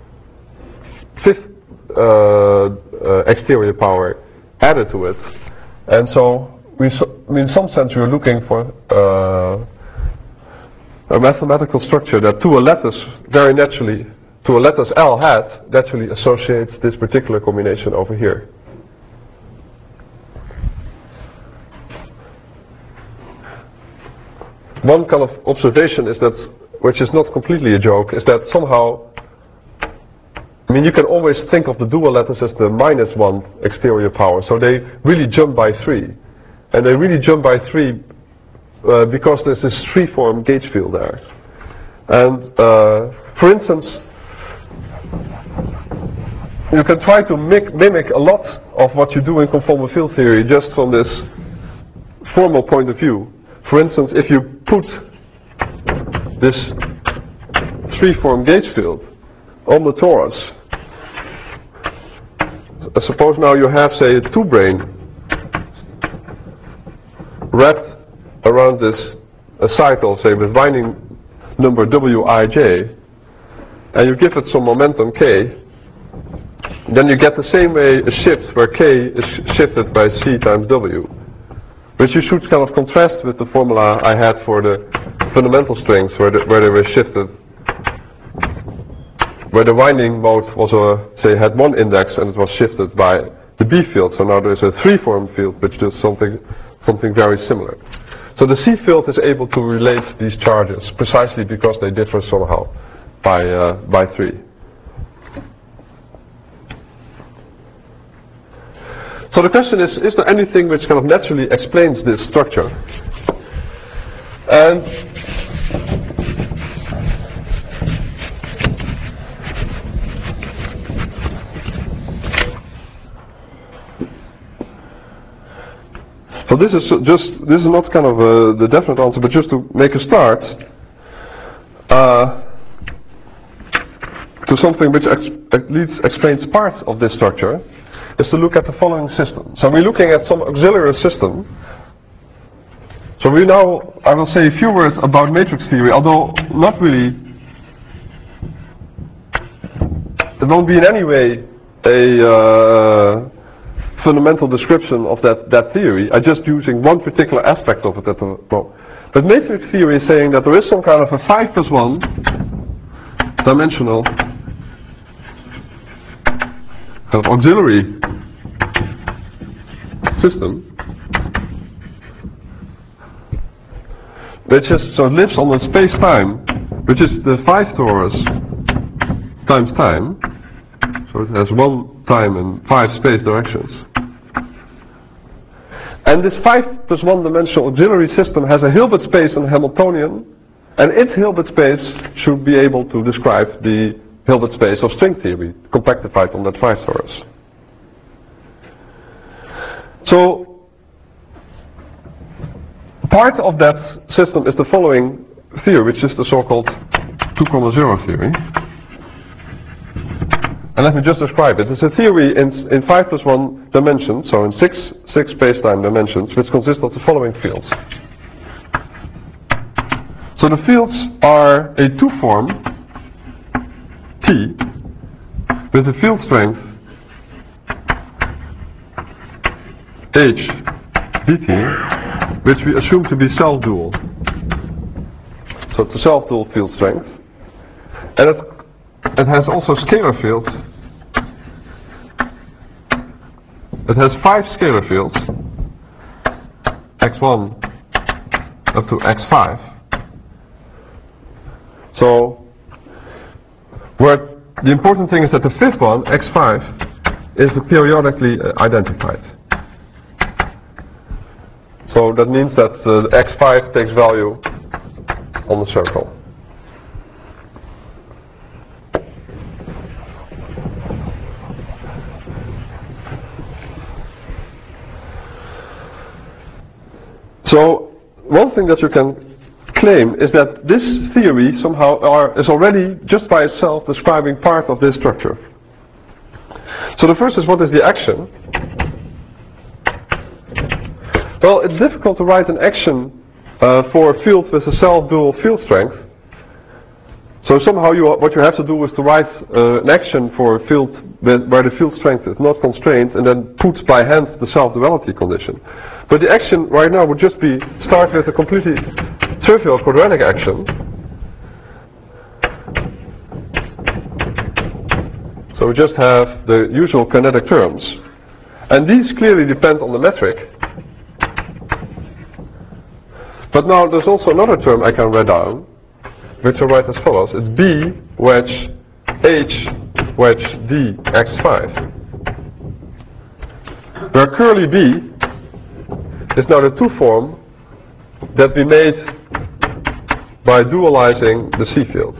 5th exterior power added to it. And so in some sense we're looking for a mathematical structure that to a lattice very naturally, to a lattice L hat, naturally associates this particular combination over here. One kind of observation is that, which is not completely a joke, is that somehow, I mean you can always think of the dual lattice as the -1 exterior power, so they really jump by 3. And they really jump by 3 because there's this free-form gauge field there. And for instance, you can try to mimic a lot of what you do in conformal field theory just from this formal point of view. For instance, if you put this free-form gauge field on the torus, suppose now you have, say, a 2 brane wrapped around this cycle, say, with winding number Wij, and you give it some momentum k, then you get the same way a shift where k is shifted by c times w. Which you should kind of contrast with the formula I had for the fundamental strings, where they were shifted, where the winding mode was say had 1 index and it was shifted by the B field. So now there's a 3-form field which does something very similar. So the C field is able to relate these charges precisely because they differ somehow by 3. So the question is there anything which kind of naturally explains this structure? And So this is not kind of the definite answer, but just to make a start to something which at least explains parts of this structure, is to look at the following system. So we're looking at some auxiliary system. So I will say a few words about matrix theory, although not really, it won't be in any way a fundamental description of that theory. I'm just using one particular aspect of it at the moment. But matrix theory is saying that there is some kind of a 5+1 dimensional kind of auxiliary system which lives on a space-time which is the 5 torus times time. So it has 1 time and 5 space directions. And this 5+1 dimensional auxiliary system has a Hilbert space and a Hamiltonian, and its Hilbert space should be able to describe the Hilbert space of string theory, compactified on that 5 torus. So part of that system is the following theory, which is the so-called 2,0 theory. And let me just describe it. It's a theory in 5+1 dimensions, so in six space-time dimensions, which consist of the following fields. So the fields are a 2-form T with a field strength H dt, which we assume to be self-dual. So it's a self-dual field strength. And it has also scalar fields. It has 5 scalar fields, x1 up to x5. So, the important thing is that the 5th one, x5, is periodically identified. So that means that x5 takes value on the circle. So one thing that you can claim is that this theory somehow is already just by itself describing part of this structure. So the first is, what is the action? Well, it's difficult to write an action for a field with a self-dual field strength. So somehow what you have to do is to write an action for a field where the field strength is not constrained, and then put by hand the self-duality condition. But the action right now would just be start with a completely trivial quadratic action. So we just have the usual kinetic terms. And these clearly depend on the metric. But now there's also another term I can write down, which I write as follows. It's B wedge H wedge D x5. Where curly B is now the 2-form that we made by dualizing the C field.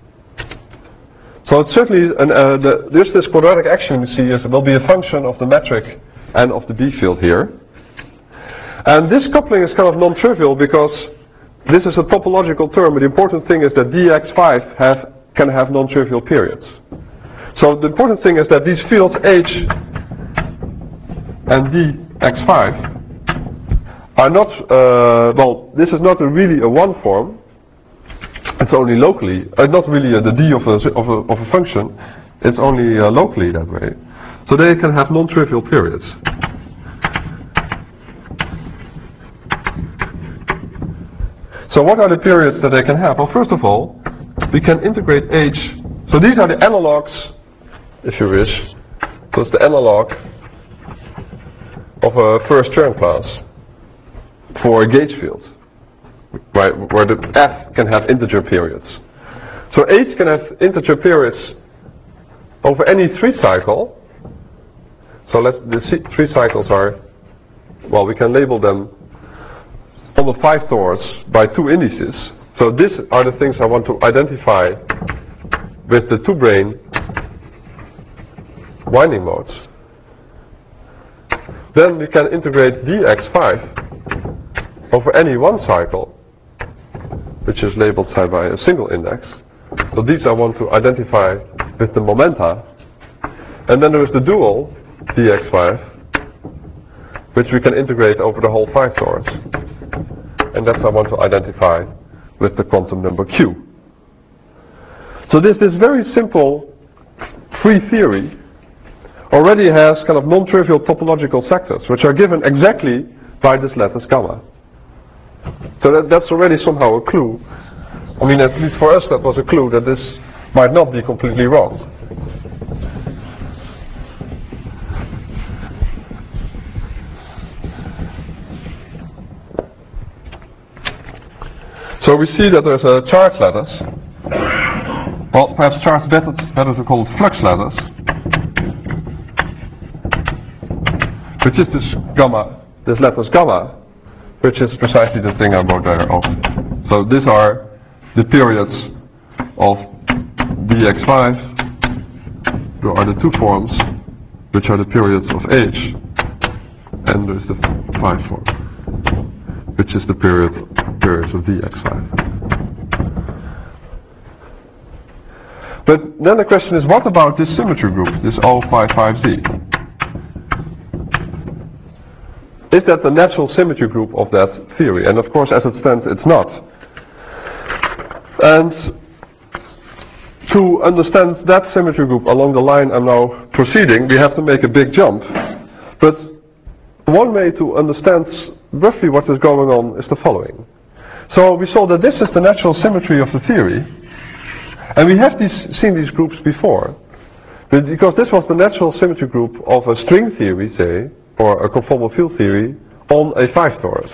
So it's certainly, this quadratic action you see will be a function of the metric and of the B field here. And this coupling is kind of non-trivial because this is a topological term, but the important thing is that dx5 can have non-trivial periods. So the important thing is that these fields H and dx5 are not, this is not really a 1 form. It's only locally, not really the d of a function. It's only locally that way. So they can have non-trivial periods. So what are the periods that they can have? Well, first of all, we can integrate H. So these are the analogs, if you wish. So it's the analog of a first Chern class for a gauge field, right, where the F can have integer periods. So H can have integer periods over any 3 cycle. So the 3 cycles are, well, we can label them on the 5 torus by 2 indices. So these are the things I want to identify with the 2-brane winding modes. Then we can integrate dx5 over any one cycle, which is labeled say by a single index. So these I want to identify with the momenta. And then there is the dual dx5, which we can integrate over the whole 5 torus. And that I want to identify with the quantum number q. So this very simple free theory already has kind of non-trivial topological sectors, which are given exactly by this lattice gamma. So that's already somehow a clue. I mean, at least for us that was a clue that this might not be completely wrong. So we see that there's a charge lattice. Well, perhaps charge better to call it flux lattice, which is this lattice gamma, which is precisely the thing I wrote there over. So these are the periods of dx5. There are the 2 forms, which are the periods of h, and there's the 5 form, which is the periods of dx5. But then the question is, what about this symmetry group, this O55Z? Is that the natural symmetry group of that theory? And of course, as it stands, it's not. And to understand that symmetry group along the line I'm now proceeding, we have to make a big jump. But one way to understand roughly what is going on is the following. So we saw that this is the natural symmetry of the theory. And we have seen these groups before. But because this was the natural symmetry group of a string theory, say, or a conformal field theory on a 5 torus.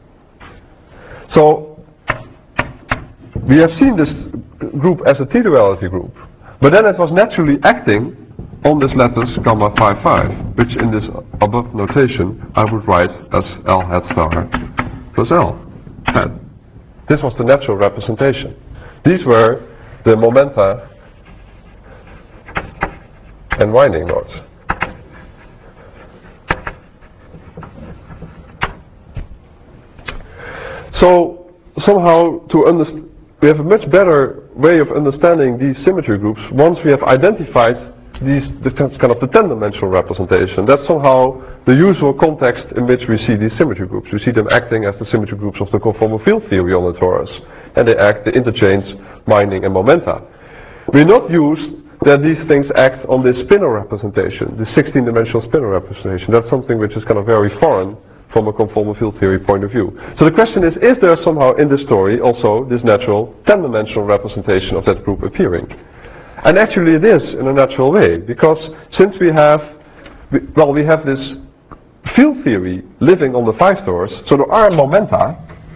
So we have seen this group as a t-duality group, but then it was naturally acting on this lattice gamma 5, which in this above notation I would write as L hat star plus L hat. This was the natural representation. These were the momenta and winding modes. So somehow we have a much better way of understanding these symmetry groups once we have identified the kind of the 10-dimensional representation. That's somehow the usual context in which we see these symmetry groups. We see them acting as the symmetry groups of the conformal field theory on the torus, and they interchange winding and momenta. We're not used that these things act on this spinor representation, the 16-dimensional spinor representation. That's something which is kind of very foreign from a conformal field theory point of view. So the question is there somehow in this story also this natural 10-dimensional representation of that group appearing? And actually it is in a natural way, because since we have this field theory living on the 5 torus, so there are momenta,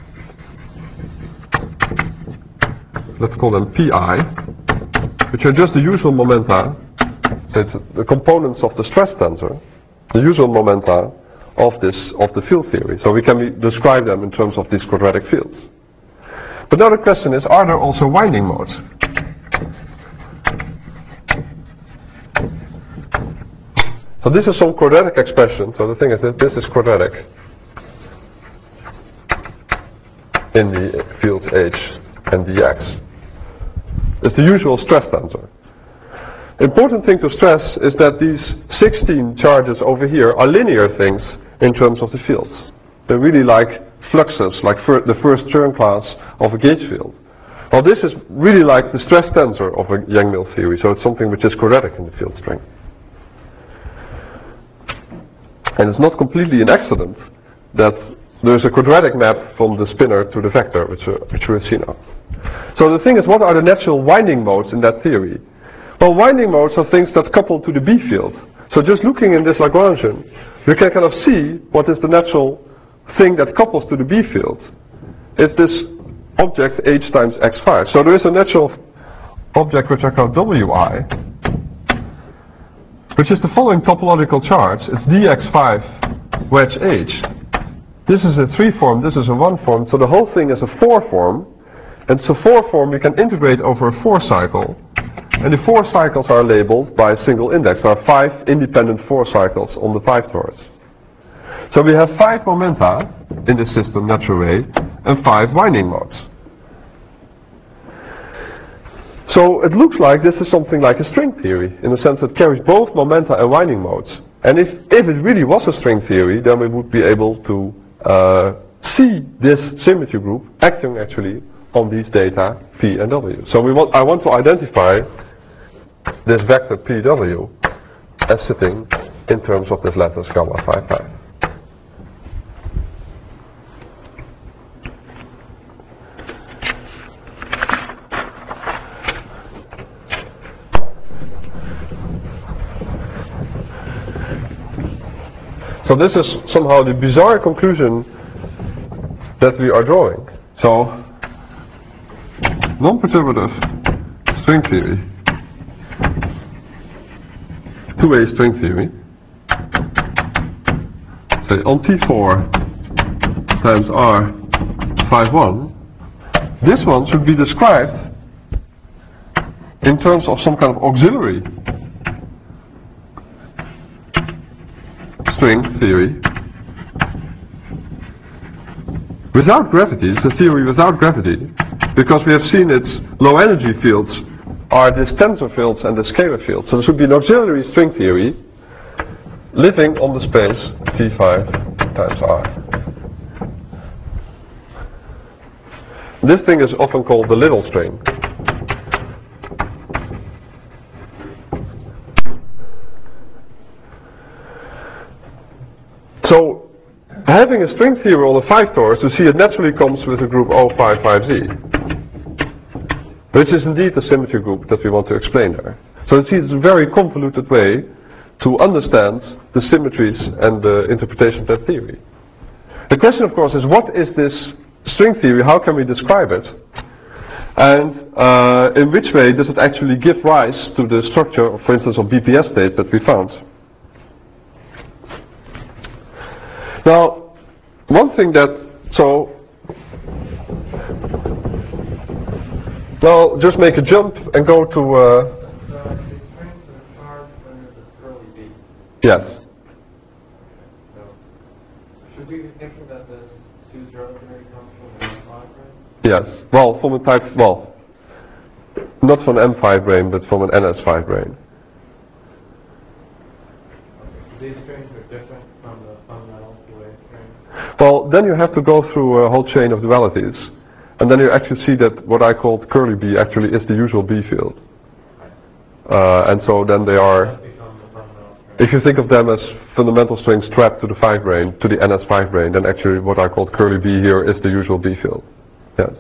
let's call them pi, which are just the usual momenta, so it's the components of the stress tensor, the usual momenta of the field theory. So we can describe them in terms of these quadratic fields. But now the question is, are there also winding modes? So this is some quadratic expression. So the thing is that this is quadratic in the fields h and dx. It's the usual stress tensor. Important thing to stress is that these 16 charges over here are linear things in terms of the fields. They're really like fluxes, like the first Chern class of a gauge field. Well, this is really like the stress tensor of a Yang-Mills theory, so it's something which is quadratic in the field strength. And it's not completely an accident that there's a quadratic map from the spinor to the vector, which we'll see now. So the thing is, what are the natural winding modes in that theory? Well, winding modes are things that couple to the B field. So just looking in this Lagrangian, we can kind of see what is the natural thing that couples to the B field. It's this object h times x5. So there is a natural object which I call Wi, which is the following topological charge. It's dx5 wedge h. This is a 3 form, this is a 1 form, so the whole thing is a 4 form. And so 4 form we can integrate over a 4 cycle. And the 4 cycles are labeled by a single index. There are 5 independent 4 cycles on the 5 torus. So we have 5 momenta in this system, natural way, and 5 winding modes. So it looks like this is something like a string theory, in the sense that it carries both momenta and winding modes. And if it really was a string theory, then we would be able to see this symmetry group acting actually on these data P and W. So I want to identify this vector PW as sitting in terms of this lattice gamma phi phi. So this is somehow the bizarre conclusion that we are drawing. So, non-perturbative string theory, two-way string theory, say on T4 times R phi 1, this one should be described in terms of some kind of auxiliary string theory without gravity. It's a theory without gravity, because we have seen its low energy fields are the tensor fields and the scalar fields. So there should be an auxiliary string theory living on the space T5 times R. This thing is often called the little string. So, having a string theory on a 5 torus, you see it naturally comes with a group O5, 5Z, which is indeed the symmetry group that we want to explain there. So you see it's a very convoluted way to understand the symmetries and the interpretation of that theory. The question, of course, is what is this string theory? How can we describe it? And in which way does it actually give rise to the structure, for instance, of BPS states that we found? Now, one thing that, now just make a jump and go to, The strings are charged when there's this curly B. yes, So, should we be thinking that this 2-0 theory comes from the M5 ring? yes, well, from a type, well, not from an M5 brain, but from an NS5 brain. These strings are different from the fundamental 2A strings? Well, then you have to go through a whole chain of dualities, and then you actually see that what I called curly B actually is the usual B field. And so then they are, if you think of them as fundamental strings trapped to the 5 brain, to the NS5 brain, then actually what I called curly B here is the usual B field. Yes.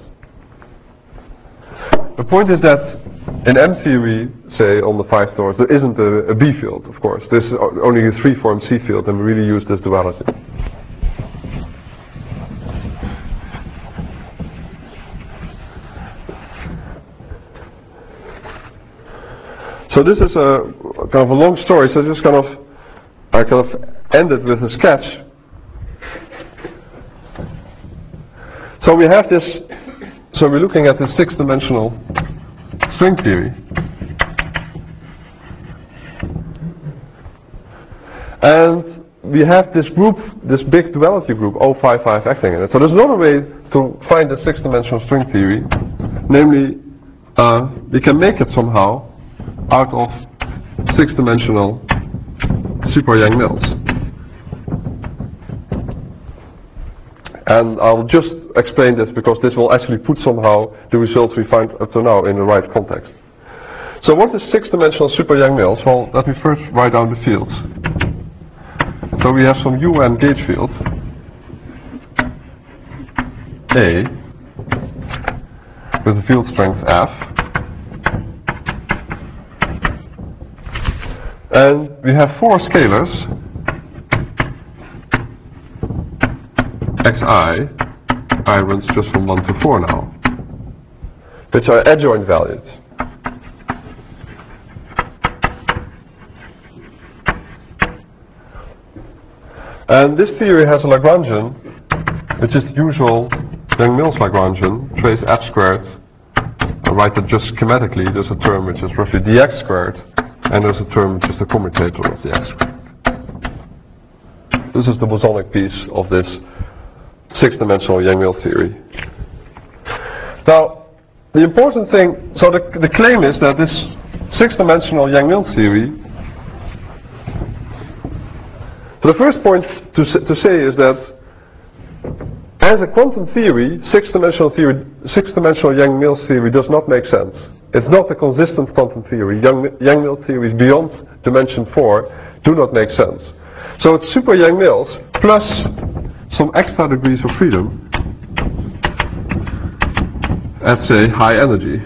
The point is that in M theory, say on the 5 torus, there isn't a B field, of course. There's only a 3-form C field, and we really use this duality. So this is a kind of a long story, so just I kind of ended with a sketch. So we have this, so we're looking at this 6-dimensional string theory. And we have this group, this big duality group, O5, 5 acting in it. So there's another way to find the 6-dimensional string theory, namely, we can make it somehow out of 6-dimensional super Yang-Mills. And I'll just explain this because this will actually put somehow the results we find up to now in the right context. So what is 6-dimensional super Yang-Mills? Well, let me first write down the fields. So we have some UN gauge field A with a field strength F, and we have 4 scalars xi, I runs just from 1 to 4 now, which are adjoint valued. And this theory has a Lagrangian, which is the usual Yang-Mills Lagrangian, trace f squared. I write it just schematically. There's a term which is roughly dx squared, and there's a term which is the commutator of the x squared. This is the bosonic piece of this six-dimensional Yang-Mills theory. Now, the important thing, so the claim is that this six-dimensional Yang-Mills theory, so the first point to say is that as a quantum theory, six-dimensional Yang-Mills theory does not make sense. It's not a consistent quantum theory. Yang-Mills theories beyond dimension 4 do not make sense. So it's super Yang-Mills plus some extra degrees of freedom at, say, high energy.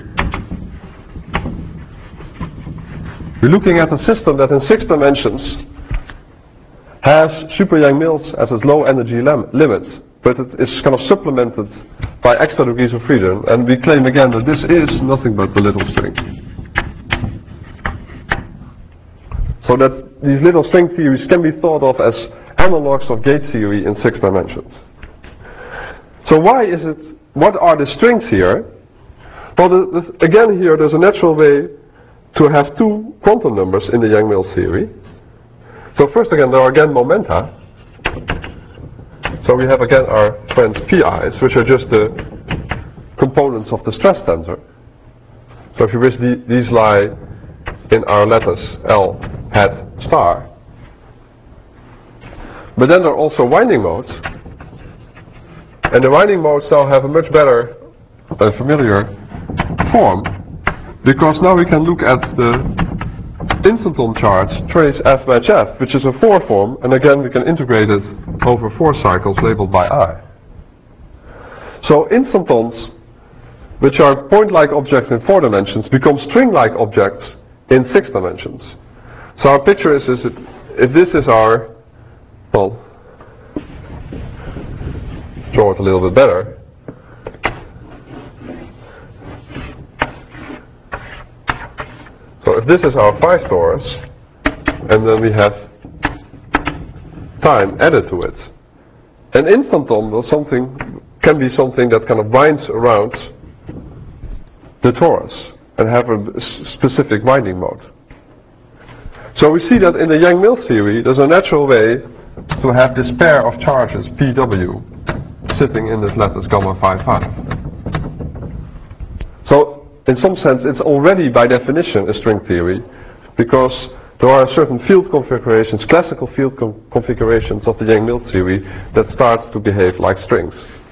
We're looking at a system that in 6 dimensions has super Yang-Mills as its low energy limit, but it is kind of supplemented by extra degrees of freedom, and we claim again that this is nothing but the little string. So that these little string theories can be thought of as analogs of gate theory in 6 dimensions. So what are the strings here? Well, again here there's a natural way to have 2 quantum numbers in the Yang-Mills theory. So first again, there are again momenta. So we have again our friends pi's, which are just the components of the stress tensor. So if you wish, these lie in our lattice L hat star. But then there are also winding modes. And the winding modes now have a much better familiar form, because now we can look at the instanton charge trace F match F, which is a 4 form, and again we can integrate it over 4 cycles labeled by I. So instantons, which are point-like objects in 4 dimensions, become string-like objects in 6 dimensions. So our picture is if this is our, well, draw it a little bit better. So if this is our phi torus, and then we have time added to it, an instanton can be something that kind of winds around the torus and have a specific winding mode. So we see that in the Yang-Mills theory there's a natural way to have this pair of charges PW sitting in this lattice gamma phi phi. So in some sense it's already by definition a string theory, because there are certain field configurations, classical field configurations of the Yang-Mills theory that start to behave like strings.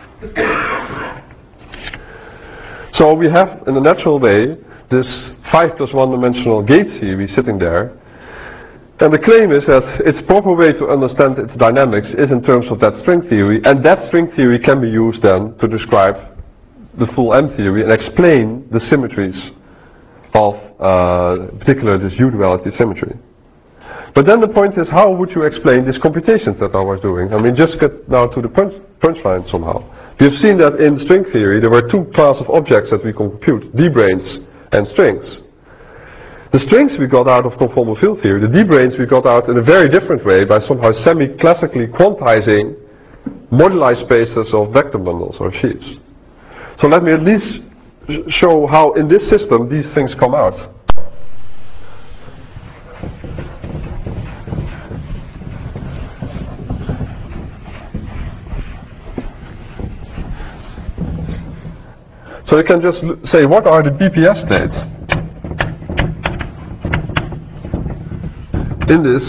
So we have in a natural way this 5 plus 1 dimensional gate theory sitting there, and the claim is that its proper way to understand its dynamics is in terms of that string theory, and that string theory can be used then to describe the full M theory and explain the symmetries of particularly this U-duality symmetry. But then the point is, how would you explain these computations that I was doing? I mean, just get now to the punchline somehow. We have seen that in string theory there were 2 classes of objects that we compute, D-branes and strings. The strings we got out of conformal field theory, the D-branes we got out in a very different way by somehow semi-classically quantizing moduli spaces of vector bundles or sheaves. So let me at least show how in this system these things come out. So you can just say, what are the BPS states in this,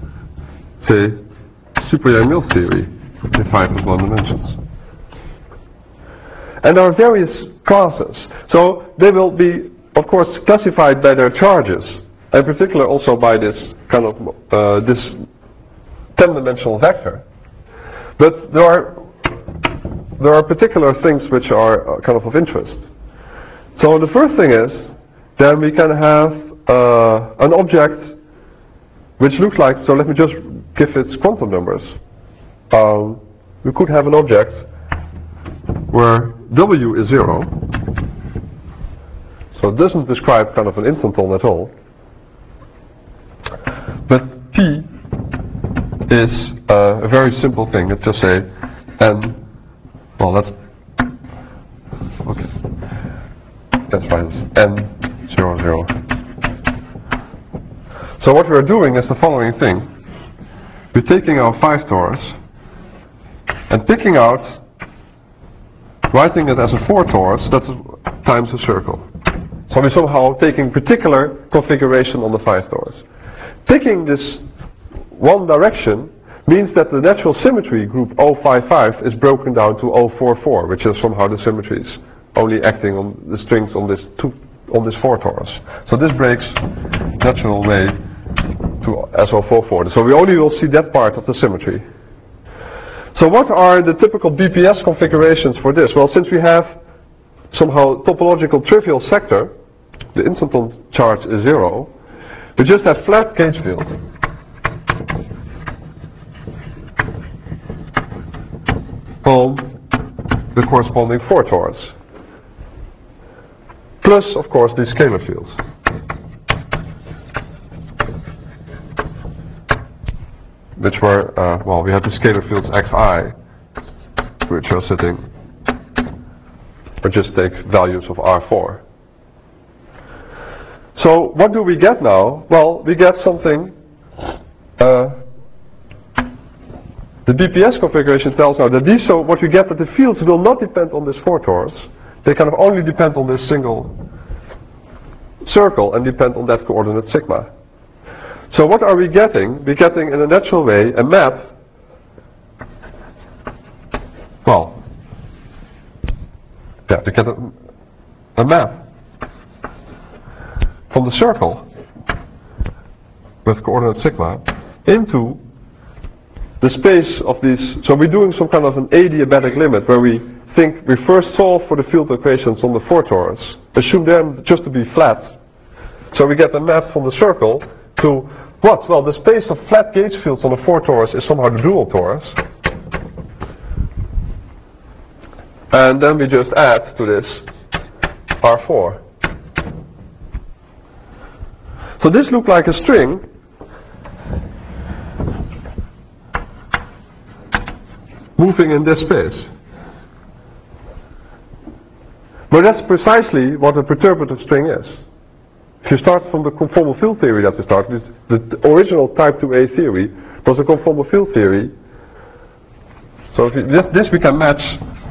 say, super Yang-Mills theory in 5 plus 1 dimensions? And there are various classes. So they will be, of course, classified by their charges, in particular also by this kind of this 10-dimensional vector. But there are particular things which are kind of interest. So the first thing is, then we can have an object which looks like, so let me just give its quantum numbers. We could have an object where W is 0, so it doesn't describe kind of an instanton at all, but P is a very simple thing. Let's just say N, well that's, okay, that's fine, N 0 0. So what we are doing is the following thing. we're taking our 5 torus and picking out, writing it as a 4 torus, that's times a circle. So we're somehow taking particular configuration on the 5 torus. Picking this one direction means that the natural symmetry group 055 is broken down to 044, which is somehow the symmetries only acting on the strings on this 4 torus. So this breaks natural way to S044. So we only will see that part of the symmetry. So what are the typical BPS configurations for this? Well, since we have somehow topological trivial sector, the instanton charge is 0, we just have flat gauge field. On the corresponding 4 torus. Plus, of course, these scalar fields. Which were, well, we have the scalar fields xi, which are sitting, or just take values of R4. So, what do we get now? Well, we get something, the BPS configuration tells now that these, so what you get that the fields will not depend on this 4 torus, they kind of only depend on this single circle and depend on that coordinate sigma. So what are we getting? We're getting in a natural way a map, well, yeah, we get a map from the circle with coordinate sigma into the space of these. So we're doing some kind of an adiabatic limit where we think we first solve for the field equations on the 4 torus, assume them just to be flat. So we get a map from the circle to what? Well, the space of flat gauge fields on the 4 torus is somehow the dual torus. And then we just add to this R4. So this looks like a string moving in this space. But that's precisely what a perturbative string is. If you start from the conformal field theory that we started, the original type 2a theory was a conformal field theory. So if this we can match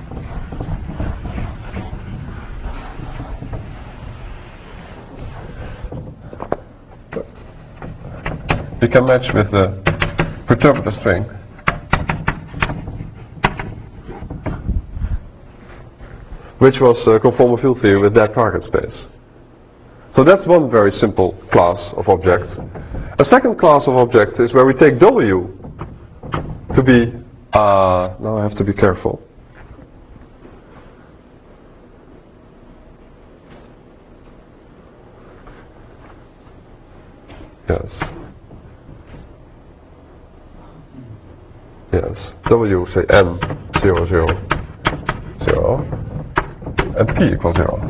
with the perturbative string. Which was conformal field theory with that target space. So that's one very simple class of object. A second class of object is where we take W to be, now I have to be careful. Yes. Yes. W, say M, 0, 0, 0. And P equals 0.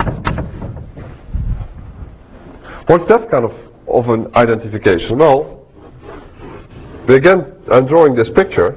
What's that kind of an identification? Well, again, I'm drawing this picture.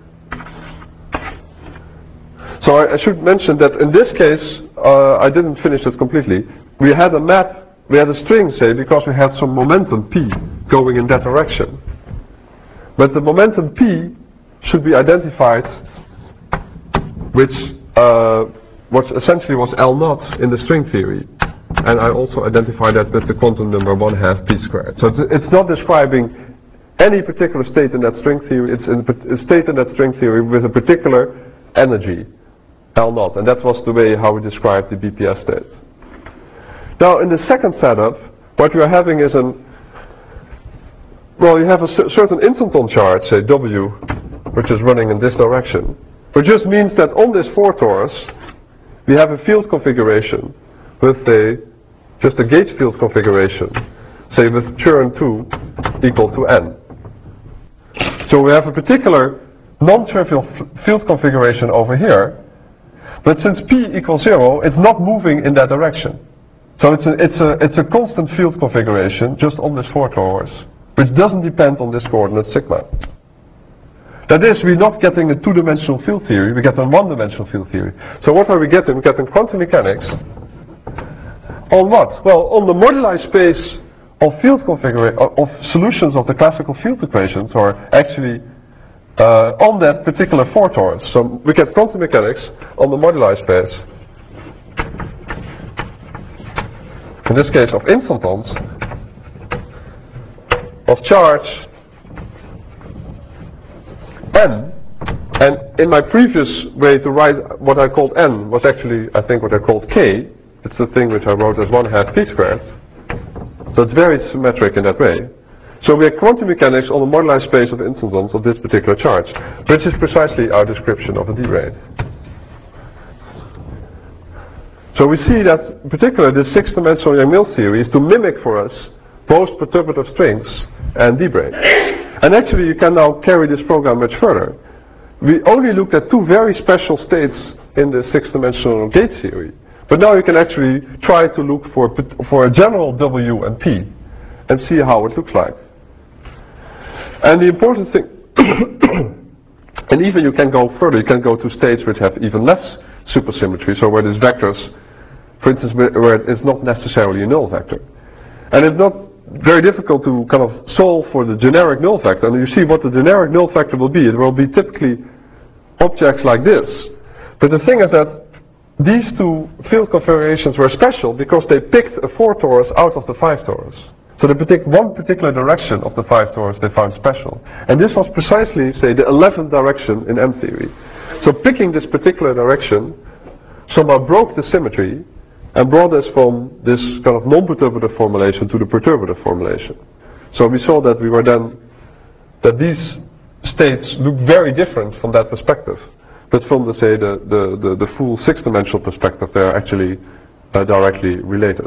So I should mention that in this case, I didn't finish it completely. We had a map, we had a string, say, because we had some momentum P going in that direction. But the momentum P should be identified, which what essentially was L naught in the string theory. And I also identified that with the quantum number 1/2 p squared. So it's not describing any particular state in that string theory, it's a state in that string theory with a particular energy, L naught. And that was the way how we described the BPS state. Now in the second setup, what we are having is well, you have a certain instanton charge, say W, which is running in this direction. Which just means that on this 4 torus, we have a field configuration with just a gauge field configuration, say with churn 2 equal to n. So we have a particular non-trivial field configuration over here, but since p equals 0, it's not moving in that direction. So it's a constant field configuration just on this 4 torus, which doesn't depend on this coordinate sigma. That is, we're not getting a 2-dimensional field theory, we get a 1-dimensional field theory. So what are we getting? We're getting quantum mechanics on what? Well, on the moduli space of field configuration, of solutions of the classical field equations, or actually on that particular 4 torus. So we get quantum mechanics on the moduli space, in this case of instantons, of charge n. And in my previous way to write what I called n was actually, I think, what I called k. It's the thing which I wrote as 1/2 p squared. So it's very symmetric in that way. So we have quantum mechanics on the moduli space of instantons of this particular charge, which is precisely our description of a D-brane. So we see that, particularly, the 6-dimensional Yang-Mills theory is to mimic for us both perturbative strings and D-brane. And actually, you can now carry this program much further. We only looked at 2 very special states in the 6-dimensional gate theory. But now you can actually try to look for a general W and P and see how it looks like. And the important thing, and even you can go further, you can go to states which have even less supersymmetry, so where there's vectors, for instance, where it is not necessarily a null vector. And it's not very difficult to kind of solve for the generic null vector, and you see what the generic null vector will be. It will be typically objects like this. But the thing is that these 2 field configurations were special because they picked a 4 torus out of the 5 torus. So they picked one particular direction of the 5 torus they found special. And this was precisely, say, the 11th direction in M theory. So picking this particular direction somehow broke the symmetry and brought us from this kind of non-perturbative formulation to the perturbative formulation. So we saw that we were then, that these states look very different from that perspective. But from the, say, the full 6-dimensional perspective, they are actually directly related.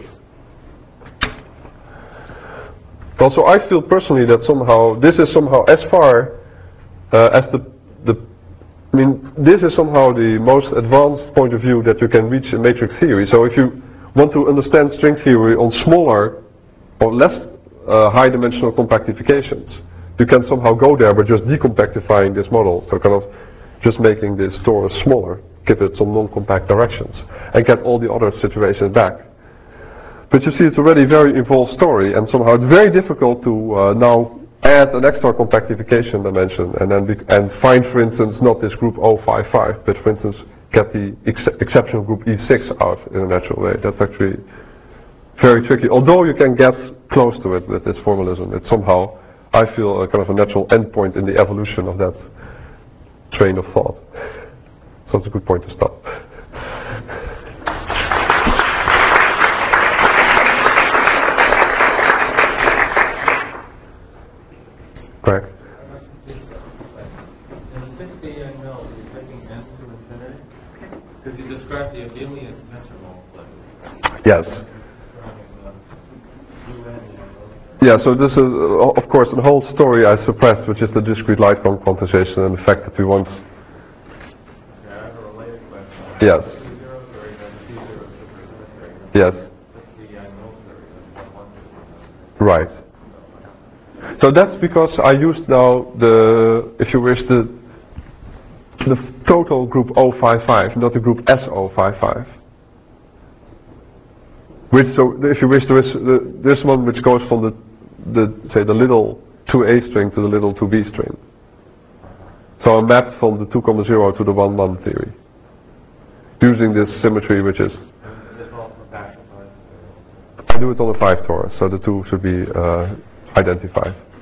Also, I feel personally that somehow this is somehow as far as I mean, this is somehow the most advanced point of view that you can reach in matrix theory. So if you want to understand string theory on smaller or less high-dimensional compactifications, you can somehow go there by just decompactifying this model. So kind of just making this torus smaller, give it some non-compact directions, and get all the other situations back. But you see, it's already a very involved story, and somehow it's very difficult to now add an extra compactification dimension and then find, for instance, not this group 055, but for instance, get the exceptional group E6 out in a natural way. That's actually very tricky. Although you can get close to it with this formalism, it's somehow, I feel, a kind of a natural endpoint in the evolution of that train of thought. So it's a good point to stop. Correct. In the 6D Yang-Mills, you're taking n to infinity? Could you describe the abelian tension multiplier? Yes. Yeah, so this is, of course, the whole story I suppressed, which is the discrete light quantization and the fact that we want... Yeah, I have a related question. Yes. T0 theory, then T0 supersymmetry. Yes. 6D Yang-Mills theory, then 1 supersymmetry. Right. So that's because I used now the, if you wish, the total group 055, not the group S055. Which, so if you wish, there is this one which goes from the little 2A string to the little 2B string. So I mapped from the 2,0 to the 1,1 theory, using this symmetry, which is. And this all compaction, I do it on a 5 torus, so the 2 should be identified.